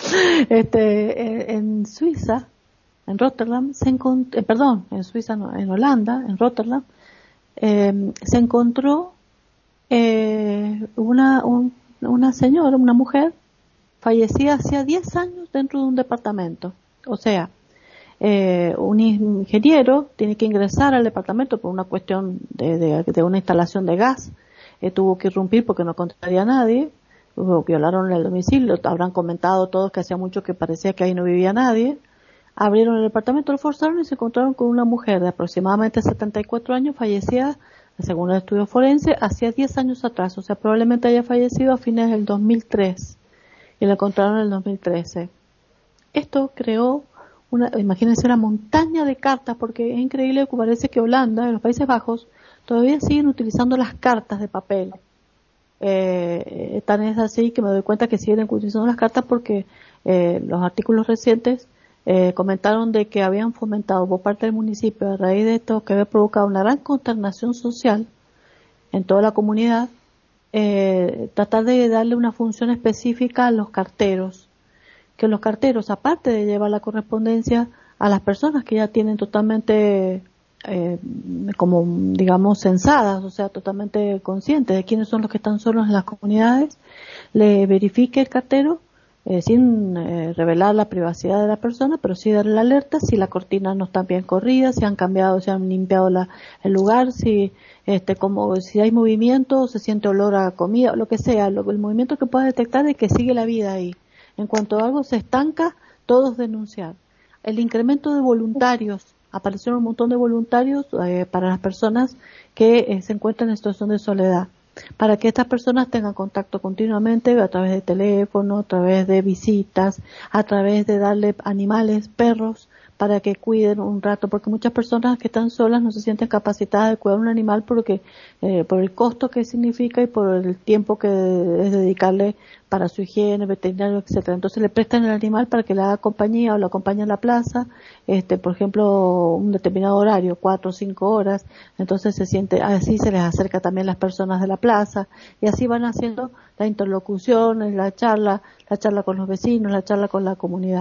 en Suiza, en Rotterdam, en Suiza no, en Holanda, en Rotterdam, se encontró una señora, una mujer, fallecida hacía 10 años dentro de un departamento. O sea, un ingeniero tiene que ingresar al departamento por una cuestión de una instalación de gas. Tuvo que irrumpir porque no encontraría a nadie. Violaron el domicilio. Habrán comentado todos que hacía mucho que parecía que ahí no vivía nadie. Abrieron el departamento, lo forzaron y se encontraron con una mujer de aproximadamente 74 años, fallecida, según el estudio forense, hacía 10 años atrás. O sea, probablemente haya fallecido a fines del 2003. Y la encontraron en el 2013. Esto creó imagínense, una montaña de cartas, porque es increíble que parece que Holanda, en los Países Bajos, todavía siguen utilizando las cartas de papel. Tan es así que me doy cuenta que siguen utilizando las cartas porque los artículos recientes comentaron de que habían fomentado por parte del municipio, a raíz de esto, que había provocado una gran consternación social en toda la comunidad, tratar de darle una función específica a los carteros, que los carteros, aparte de llevar la correspondencia a las personas que ya tienen totalmente como digamos censadas, o sea, totalmente conscientes de quiénes son los que están solos en las comunidades, le verifique el cartero sin revelar la privacidad de la persona, pero sí darle la alerta si la cortina no está bien corrida, si han cambiado, si han limpiado el lugar, si si hay movimiento, se siente olor a comida, lo que sea, el movimiento que pueda detectar es que sigue la vida ahí. En cuanto algo se estanca, todos denunciar. El incremento de voluntarios, aparecieron un montón de voluntarios para las personas que se encuentran en situación de soledad, para que estas personas tengan contacto continuamente a través de teléfono, a través de visitas, a través de darle animales, perros, para que cuiden un rato, porque muchas personas que están solas no se sienten capacitadas de cuidar un animal porque por el costo que significa y por el tiempo que es dedicarle para su higiene, veterinario, etcétera. Entonces le prestan el animal para que le haga compañía o lo acompañe a la plaza, por ejemplo, un determinado horario, 4 o 5 horas. Entonces así se les acerca también las personas de la plaza y así van haciendo la interlocución, la charla con los vecinos, la charla con la comunidad.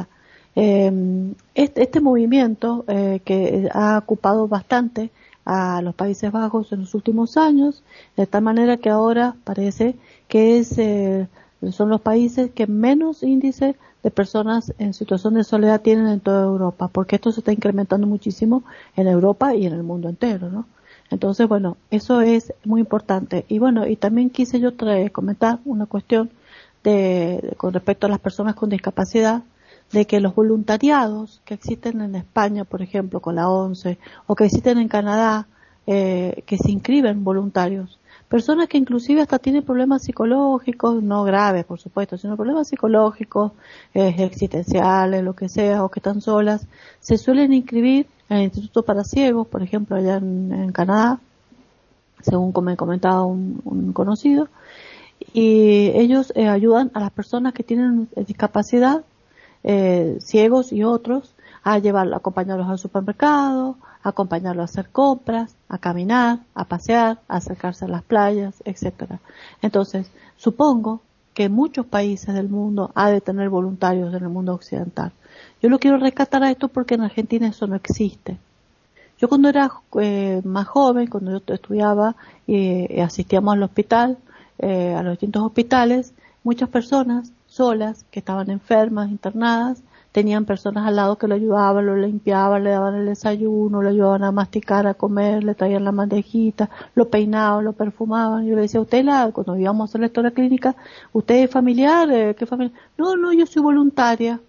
Este movimiento que ha ocupado bastante a los Países Bajos en los últimos años, de tal manera que ahora parece que son los países que menos índice de personas en situación de soledad tienen en toda Europa, porque esto se está incrementando muchísimo en Europa y en el mundo entero, ¿no? Entonces, bueno, eso es muy importante. Y bueno, y también quise yo comentar una cuestión con respecto a las personas con discapacidad, de que los voluntariados que existen en España, por ejemplo, con la ONCE, o que existen en Canadá, que se inscriben voluntarios, personas que inclusive hasta tienen problemas psicológicos, no graves, por supuesto, sino problemas psicológicos, existenciales, lo que sea, o que están solas, se suelen inscribir en el Instituto para Ciegos, por ejemplo, allá en Canadá, según me comentaba un conocido, y ellos ayudan a las personas que tienen discapacidad, ciegos y otros, a acompañarlos al supermercado, acompañarlos a hacer compras, a caminar, a pasear, a acercarse a las playas, etcétera. Entonces, supongo que en muchos países del mundo ha de tener voluntarios en el mundo occidental. Yo lo quiero rescatar a esto porque en Argentina eso no existe. Yo cuando era más joven, cuando yo estudiaba y asistíamos al hospital, a los distintos hospitales, muchas personas solas que estaban enfermas, internadas, tenían personas al lado que lo ayudaban, lo limpiaban, le daban el desayuno, lo ayudaban a masticar, a comer, le traían la bandejita, lo peinaban, lo perfumaban. Yo le decía, cuando íbamos a hacer la historia clínica, ¿usted es familiar? ¿Qué familia? No, yo soy voluntaria.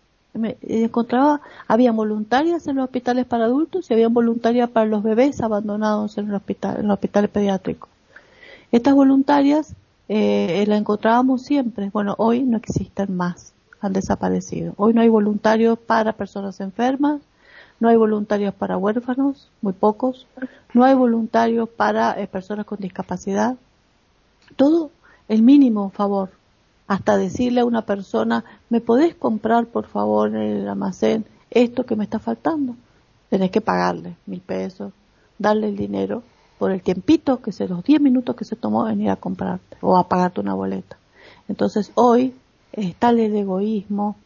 Había voluntarias en los hospitales para adultos y había voluntarias para los bebés abandonados en los hospitales pediátricos. Estas voluntarias las encontrábamos siempre. Bueno, hoy no existen más, han desaparecido. Hoy no hay voluntarios para personas enfermas, no hay voluntarios para huérfanos, muy pocos, no hay voluntarios para personas con discapacidad. Todo el mínimo favor, hasta decirle a una persona, ¿me podés comprar por favor en el almacén esto que me está faltando? Tenés que pagarle 1.000 pesos, darle el dinero por el tiempito, los 10 minutos que se tomó en ir a comprarte o a pagarte una boleta. Entonces hoy es tal el egoísmo,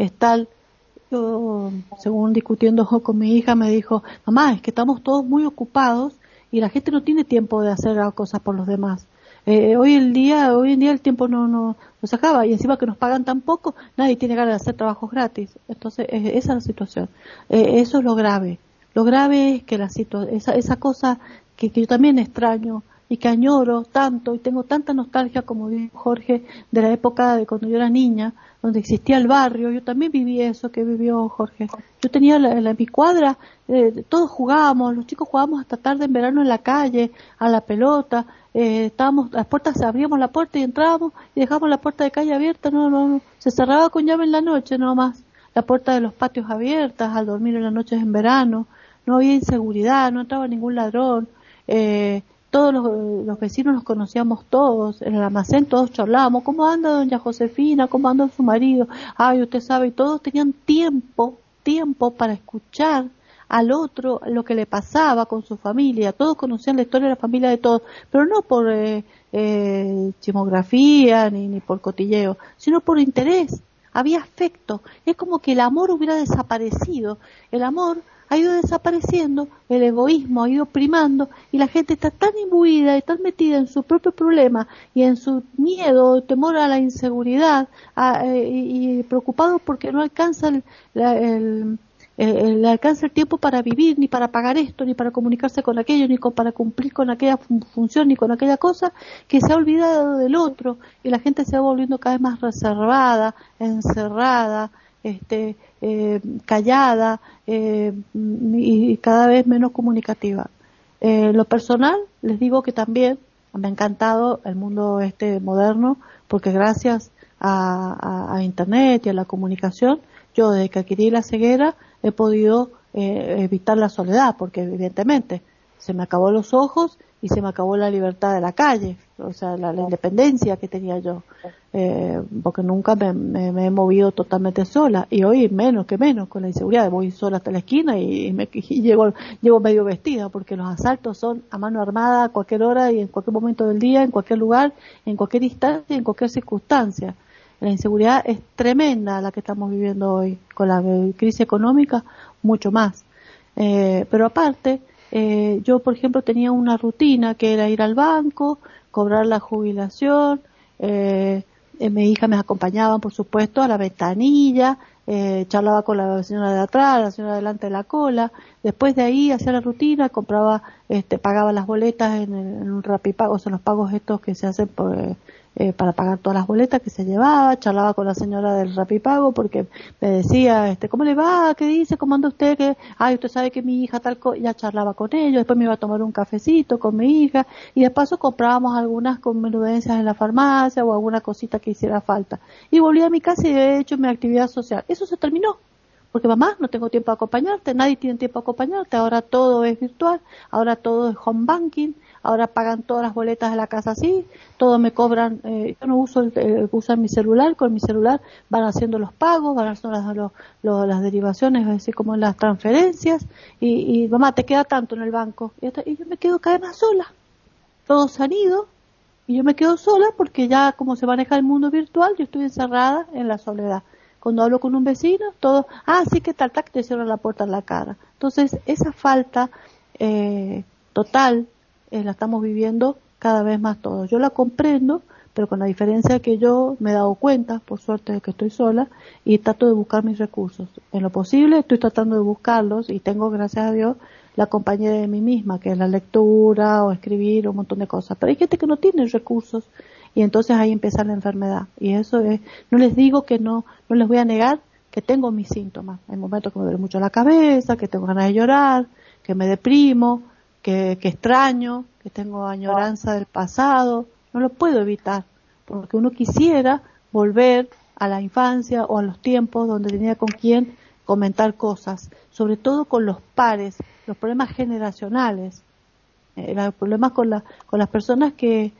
yo según discutiendo con mi hija me dijo, mamá, es que estamos todos muy ocupados y la gente no tiene tiempo de hacer cosas por los demás. Hoy en día el tiempo no se acaba y encima que nos pagan tan poco, nadie tiene ganas de hacer trabajos gratis. Entonces esa es la situación. Eso es lo grave. Lo grave es que esa cosa que yo también extraño y que añoro tanto y tengo tanta nostalgia, como dijo Jorge, de la época de cuando yo era niña, donde existía el barrio. Yo también viví eso que vivió Jorge. Yo tenía en mi cuadra, todos jugábamos, los chicos jugábamos hasta tarde en verano en la calle, a la pelota, abríamos la puerta y entrábamos y dejábamos la puerta de calle abierta, no, se cerraba con llave en la noche nomás, la puerta de los patios abiertas al dormir en las noches en verano, no había inseguridad, no entraba ningún ladrón, todos los vecinos nos conocíamos todos, en el almacén todos charlábamos, ¿cómo anda doña Josefina? ¿Cómo anda su marido? Ay, usted sabe, y todos tenían tiempo para escuchar al otro lo que le pasaba con su familia, todos conocían la historia de la familia de todos, pero no por chismografía ni por cotilleo, sino por interés, había afecto, es como que el amor hubiera desaparecido, el amor ha ido desapareciendo, el egoísmo ha ido primando y la gente está tan imbuida y tan metida en su propio problema y en su miedo, temor a la inseguridad y preocupado porque no alcanza el tiempo para vivir, ni para pagar esto, ni para comunicarse con aquello, ni para cumplir con aquella función, ni con aquella cosa, que se ha olvidado del otro y la gente se va volviendo cada vez más reservada, encerrada, callada y cada vez menos comunicativa. Lo personal, les digo que también me ha encantado el mundo moderno, porque gracias a Internet y a la comunicación, yo desde que adquirí la ceguera he podido evitar la soledad, porque evidentemente se me acabó los ojos y se me acabó la libertad de la calle, o sea, la independencia que tenía yo, porque nunca me he movido totalmente sola, y hoy menos con la inseguridad, voy sola hasta la esquina y llego medio vestida, porque los asaltos son a mano armada a cualquier hora y en cualquier momento del día, en cualquier lugar, en cualquier instante, en cualquier circunstancia. La inseguridad es tremenda la que estamos viviendo hoy, con la crisis económica mucho más. Pero aparte, yo por ejemplo tenía una rutina que era ir al banco, cobrar la jubilación, mi hija me acompañaba por supuesto a la ventanilla, charlaba con la señora de atrás, la señora delante de la cola, después de ahí hacía la rutina, compraba, pagaba las boletas en un Rapipago, son los pagos estos que se hacen para pagar todas las boletas que se llevaba, charlaba con la señora del Rapipago porque me decía, ¿cómo le va? ¿Qué dice? ¿Cómo anda usted? Usted sabe que mi hija ya charlaba con ellos, después me iba a tomar un cafecito con mi hija y de paso comprábamos algunas conmenudencias en la farmacia o alguna cosita que hiciera falta. Y volví a mi casa y he hecho mi actividad social. Eso se terminó. Porque mamá, no tengo tiempo de acompañarte, nadie tiene tiempo de acompañarte, ahora todo es virtual, ahora todo es home banking, ahora pagan todas las boletas de la casa así, todo me cobran, yo no uso mi celular, con mi celular van haciendo los pagos, van haciendo las derivaciones, así como las transferencias, y mamá, te queda tanto en el banco, y yo me quedo cada vez más sola, todos han ido, y yo me quedo sola porque ya como se maneja el mundo virtual, yo estoy encerrada en la soledad. Cuando hablo con un vecino, todo, sí, ¿qué tal? Te cierran la puerta en la cara. Entonces, esa falta total la estamos viviendo cada vez más todos. Yo la comprendo, pero con la diferencia que yo me he dado cuenta, por suerte, de que estoy sola y trato de buscar mis recursos. En lo posible estoy tratando de buscarlos y tengo, gracias a Dios, la compañía de mí misma, que es la lectura o escribir o un montón de cosas. Pero hay gente que no tiene recursos. Y entonces ahí empieza la enfermedad. Y eso es, no les digo que no les voy a negar que tengo mis síntomas. Hay momentos que me duele mucho la cabeza, que tengo ganas de llorar, que me deprimo, que extraño, que tengo añoranza del pasado. No lo puedo evitar, porque uno quisiera volver a la infancia o a los tiempos donde tenía con quién comentar cosas, sobre todo con los pares, los problemas generacionales, los problemas con las personas que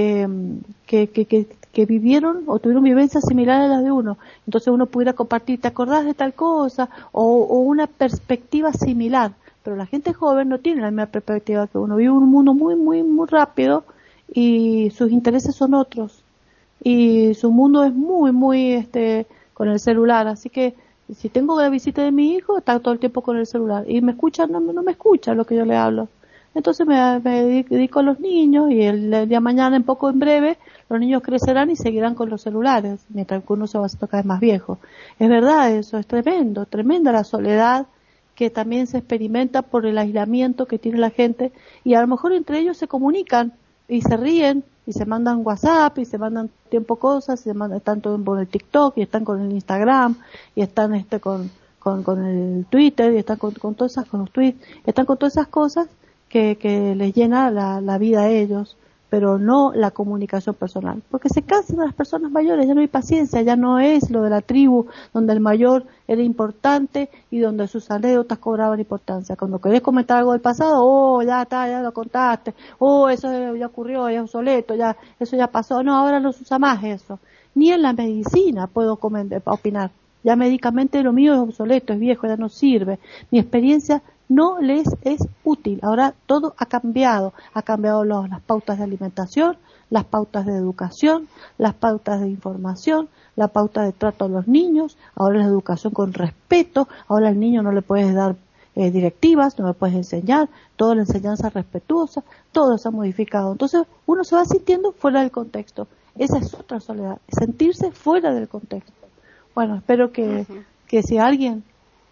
vivieron o tuvieron vivencias similares a las de uno. Entonces uno pudiera compartir, ¿te acordás de tal cosa? O una perspectiva similar. Pero la gente joven no tiene la misma perspectiva que uno. Vive un mundo muy, muy, muy rápido y sus intereses son otros. Y su mundo es muy, muy, con el celular. Así que si tengo la visita de mi hijo, está todo el tiempo con el celular. Y me escucha, no me escucha lo que yo le hablo. Entonces me dedico a los niños y el día de mañana, en breve, los niños crecerán y seguirán con los celulares, mientras que uno se va haciendo cada vez más viejo. Es verdad, eso es tremendo, tremenda la soledad que también se experimenta por el aislamiento que tiene la gente y a lo mejor entre ellos se comunican y se ríen y se mandan WhatsApp y se mandan tiempo cosas, están todo por el TikTok y están con el Instagram y están con el Twitter y están con todas esas, con los tweets, están con todas esas cosas que les llena la vida a ellos, pero no la comunicación personal, porque se cansan las personas mayores, ya no hay paciencia, ya no es lo de la tribu donde el mayor era importante y donde sus anécdotas cobraban importancia. Cuando querés comentar algo del pasado, ya está, ya lo contaste, eso ya ocurrió, ya es obsoleto, ya eso ya pasó, no, ahora no se usa más eso. Ni en la medicina puedo opinar, ya médicamente lo mío es obsoleto, es viejo, ya no sirve. Mi experiencia no les es útil. Ahora todo ha cambiado las pautas de alimentación, las pautas de educación, las pautas de información, la pauta de trato a los niños, ahora la educación con respeto, ahora al niño no le puedes dar directivas, no le puedes enseñar, toda la enseñanza respetuosa, todo se ha modificado. Entonces uno se va sintiendo fuera del contexto. Esa es otra soledad, sentirse fuera del contexto. Bueno, espero que si alguien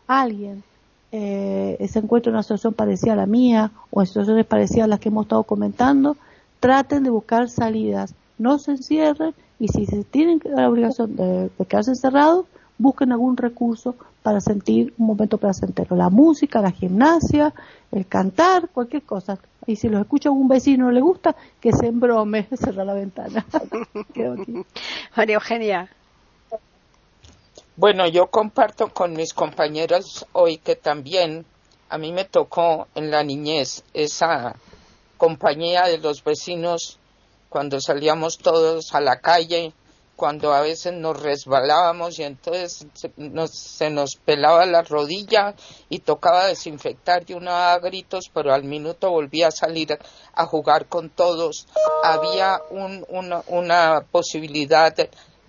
se encuentra en una situación parecida a la mía o en situaciones parecidas a las que hemos estado comentando, traten de buscar salidas, no se encierren y si se tienen la obligación de quedarse encerrados, busquen algún recurso para sentir un momento placentero, la música, la gimnasia, el cantar, cualquier cosa. Y si los escucha un vecino no le gusta, que se embrome, cerrar la ventana. Quedo aquí. María Eugenia. Bueno, yo comparto con mis compañeros hoy que también a mí me tocó en la niñez esa compañía de los vecinos cuando salíamos todos a la calle, cuando a veces nos resbalábamos y entonces se nos pelaba la rodilla y tocaba desinfectar y uno daba gritos, pero al minuto volvía a salir a jugar con todos. Había una posibilidad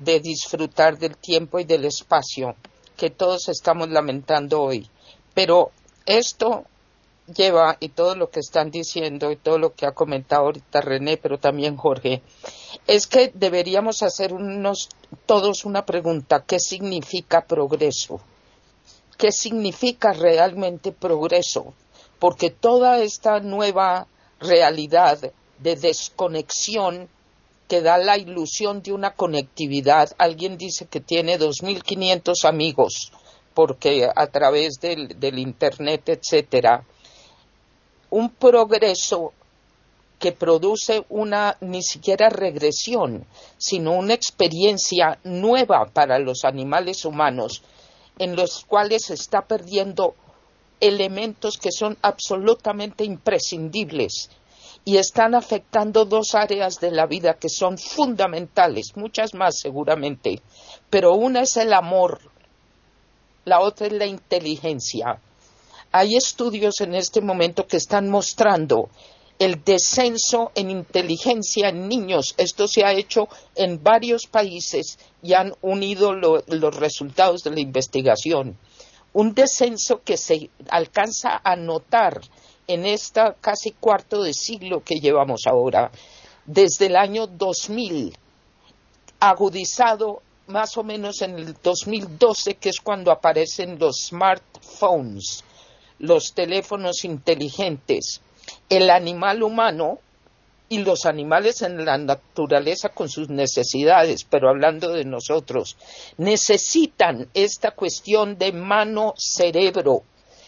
de disfrutar del tiempo y del espacio que todos estamos lamentando hoy. Pero esto lleva, y todo lo que están diciendo y todo lo que ha comentado ahorita René, pero también Jorge, es que deberíamos hacernos todos una pregunta: ¿qué significa progreso? ¿Qué significa realmente progreso? Porque toda esta nueva realidad de desconexión que da la ilusión de una conectividad, alguien dice que tiene 2.500 amigos porque a través del internet, etcétera, un progreso que produce una ni siquiera regresión, sino una experiencia nueva para los animales humanos, en los cuales se está perdiendo elementos que son absolutamente imprescindibles y están afectando dos áreas de la vida que son fundamentales, muchas más seguramente, pero una es el amor, la otra es la inteligencia. Hay estudios en este momento que están mostrando el descenso en inteligencia en niños. Esto se ha hecho en varios países y han unido los resultados de la investigación. Un descenso que se alcanza a notar en esta casi cuarto de siglo que llevamos ahora, desde el año 2000, agudizado más o menos en el 2012, que es cuando aparecen los smartphones, los teléfonos inteligentes. El animal humano y los animales en la naturaleza con sus necesidades, pero hablando de nosotros, necesitan esta cuestión de mano-cerebro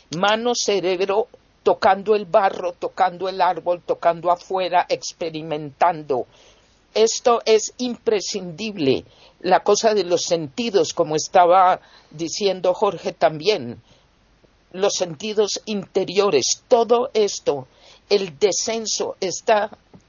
tocando el barro, tocando el árbol, tocando afuera, experimentando. Esto es imprescindible. La cosa de los sentidos, como estaba diciendo Jorge también, los sentidos interiores, todo esto, el descenso está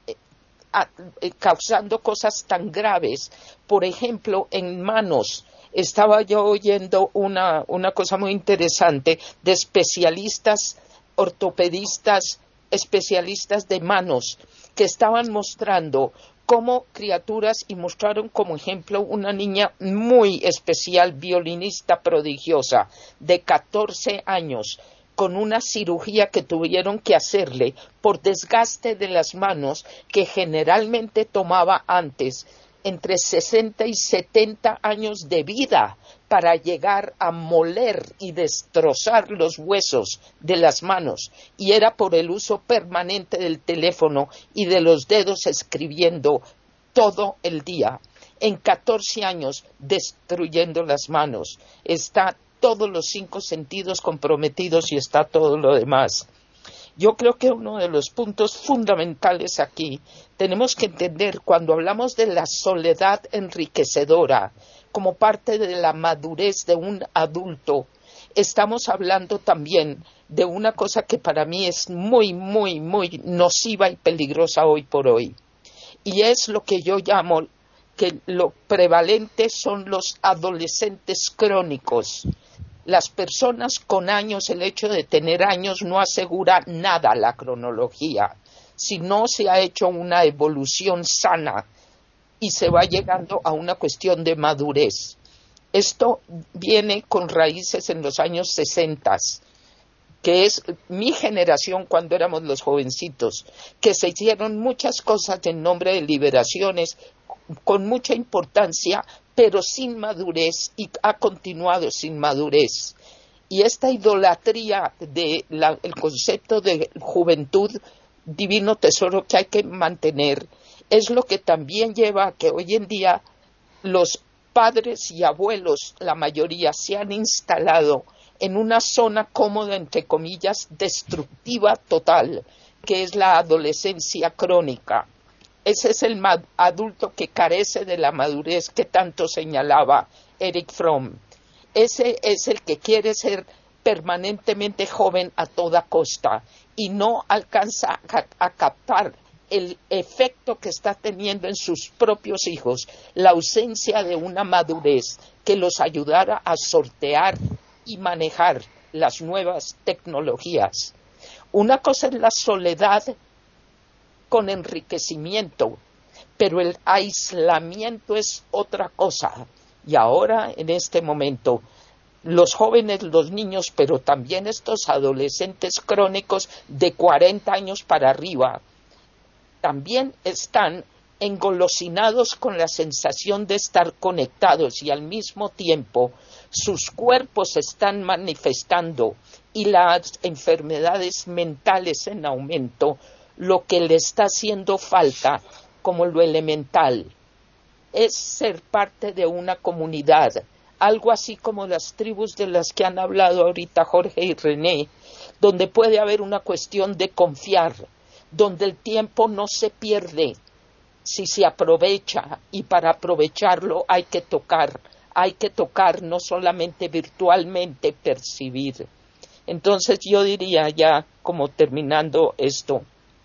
causando cosas tan graves. Por ejemplo, en manos, estaba yo oyendo una cosa muy interesante de especialistas, ortopedistas, especialistas de manos, que estaban mostrando cómo criaturas, y mostraron como ejemplo una niña muy especial, violinista prodigiosa, de 14 años, con una cirugía que tuvieron que hacerle por desgaste de las manos, que generalmente tomaba antes entre 60 y 70 años de vida para llegar a moler y destrozar los huesos de las manos, y era por el uso permanente del teléfono y de los dedos escribiendo todo el día. En 14 años destruyendo las manos. Está todos los 5 sentidos comprometidos y está todo lo demás. Yo creo que uno de los puntos fundamentales aquí, tenemos que entender, cuando hablamos de la soledad enriquecedora como parte de la madurez de un adulto, estamos hablando también de una cosa que para mí es muy, muy, muy nociva y peligrosa hoy por hoy. Y es lo que yo llamo que lo prevalente son los adolescentes crónicos. Las personas con años, el hecho de tener años no asegura nada la cronología, si no se ha hecho una evolución sana y se va llegando a una cuestión de madurez. Esto viene con raíces en los años 60, que es mi generación cuando éramos los jovencitos, que se hicieron muchas cosas en nombre de liberaciones con mucha importancia, pero sin madurez, y ha continuado sin madurez. Y esta idolatría del concepto de juventud, divino tesoro que hay que mantener, es lo que también lleva a que hoy en día los padres y abuelos, la mayoría, se han instalado en una zona cómoda, entre comillas, destructiva total, que es la adolescencia crónica. Ese es el adulto que carece de la madurez que tanto señalaba Erich Fromm. Ese es el que quiere ser permanentemente joven a toda costa y no alcanza a captar el efecto que está teniendo en sus propios hijos, la ausencia de una madurez que los ayudara a sortear y manejar las nuevas tecnologías. Una cosa es la soledad con enriquecimiento, pero el aislamiento es otra cosa. Y ahora, en este momento, los jóvenes, los niños, pero también estos adolescentes crónicos de 40 años para arriba, también están engolosinados con la sensación de estar conectados y al mismo tiempo sus cuerpos están manifestando y las enfermedades mentales en aumento, lo que le está haciendo falta, como lo elemental, es ser parte de una comunidad, algo así como las tribus de las que han hablado ahorita Jorge y René, donde puede haber una cuestión de confiar, donde el tiempo no se pierde si se aprovecha, y para aprovecharlo hay que tocar no solamente virtualmente, percibir. Entonces yo diría, ya como terminando esto,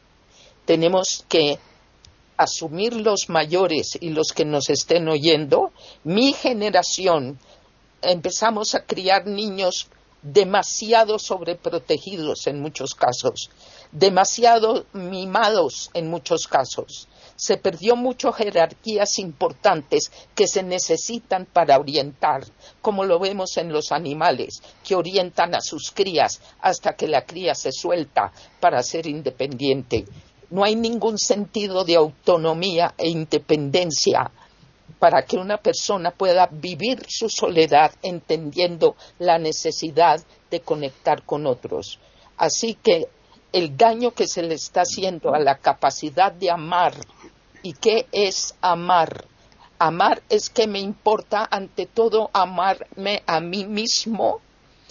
tenemos que asumir los mayores y los que nos estén oyendo. Mi generación empezamos a criar niños demasiado sobreprotegidos en muchos casos, demasiado mimados en muchos casos. Se perdió mucho jerarquías importantes que se necesitan para orientar, como lo vemos en los animales, que orientan a sus crías hasta que la cría se suelta para ser independiente. No hay ningún sentido de autonomía e independencia para que una persona pueda vivir su soledad entendiendo la necesidad de conectar con otros. Así que el daño que se le está haciendo a la capacidad de amar. ¿Y qué es amar? Amar es que me importa ante todo amarme a mí mismo,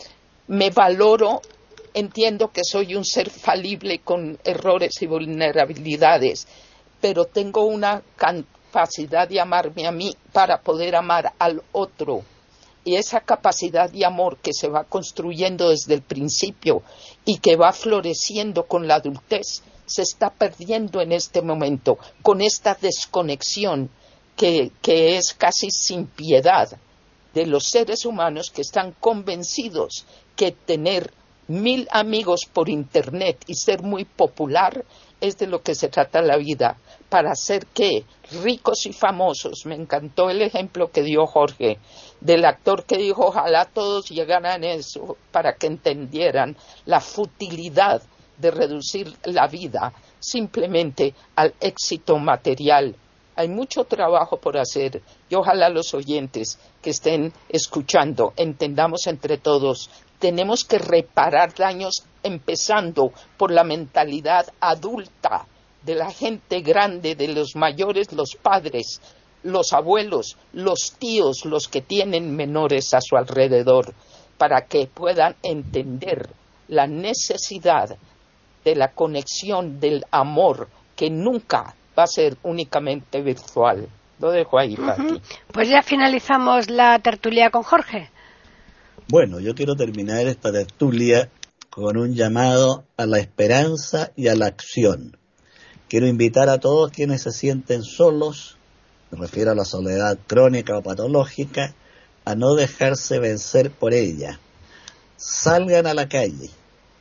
me valoro, entiendo que soy un ser falible con errores y vulnerabilidades, pero tengo una capacidad de amarme a mí para poder amar al otro. Y esa capacidad de amor que se va construyendo desde el principio y que va floreciendo con la adultez, se está perdiendo en este momento con esta desconexión que es casi sin piedad de los seres humanos que están convencidos que tener 1000 amigos por internet y ser muy popular es de lo que se trata la vida, para ser ¿qué? Ricos y famosos. Me encantó el ejemplo que dio Jorge del actor que dijo ojalá todos llegaran a eso para que entendieran la futilidad de reducir la vida simplemente al éxito material. Hay mucho trabajo por hacer y ojalá los oyentes que estén escuchando entendamos entre todos, tenemos que reparar daños empezando por la mentalidad adulta de la gente grande, de los mayores, los padres, los abuelos, los tíos, los que tienen menores a su alrededor, para que puedan entender la necesidad de la conexión, del amor, que nunca va a ser únicamente virtual. Lo dejo ahí, Paqui. Pues ya finalizamos la tertulia con Jorge. Bueno, yo quiero terminar esta tertulia con un llamado a la esperanza y a la acción. Quiero invitar a todos quienes se sienten solos, me refiero a la soledad crónica o patológica, a no dejarse vencer por ella. Salgan a la calle,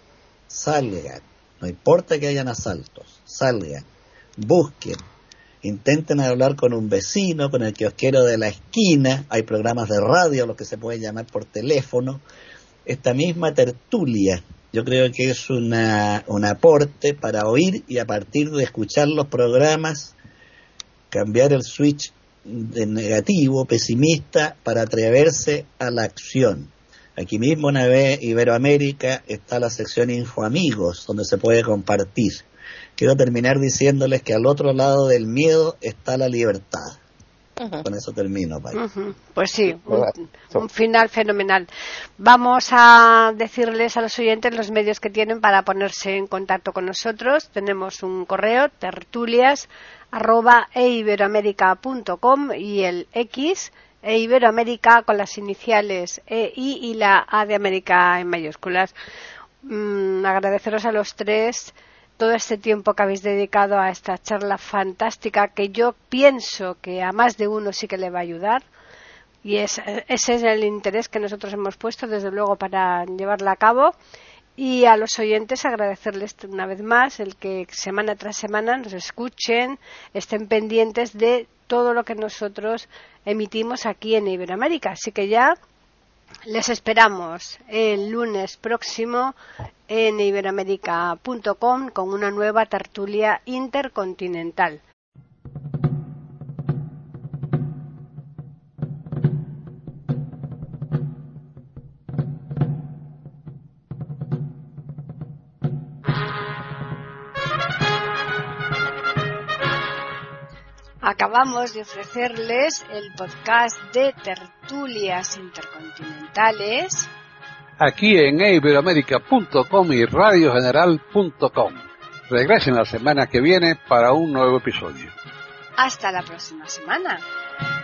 salgan. No importa que hayan asaltos, salgan, busquen, intenten hablar con un vecino, con el kiosquero de la esquina, hay programas de radio, los que se pueden llamar por teléfono. Esta misma tertulia, yo creo que es un aporte para oír y a partir de escuchar los programas, cambiar el switch de negativo, pesimista, para atreverse a la acción. Aquí mismo en Iberoamérica está la sección Info Amigos, donde se puede compartir. Quiero terminar diciéndoles que al otro lado del miedo está la libertad. Con eso termino, Pai. Pues sí, un final fenomenal. Vamos a decirles a los oyentes los medios que tienen para ponerse en contacto con nosotros. Tenemos un correo, tertulias@eiberoamerica.com, y el X, Iberoamérica, con las iniciales EI y la A de América en mayúsculas. Agradeceros a los tres todo este tiempo que habéis dedicado a esta charla fantástica, que yo pienso que a más de uno sí que le va a ayudar, y ese es el interés que nosotros hemos puesto desde luego para llevarla a cabo. Y a los oyentes agradecerles una vez más el que semana tras semana nos escuchen, estén pendientes de todo lo que nosotros emitimos aquí en Iberoamérica. Así que ya les esperamos el lunes próximo en iberoamerica.com con una nueva tertulia intercontinental. Acabamos de ofrecerles el podcast de tertulias intercontinentales aquí en iberoamerica.com y radiogeneral.com. Regresen la semana que viene para un nuevo episodio. Hasta la próxima semana.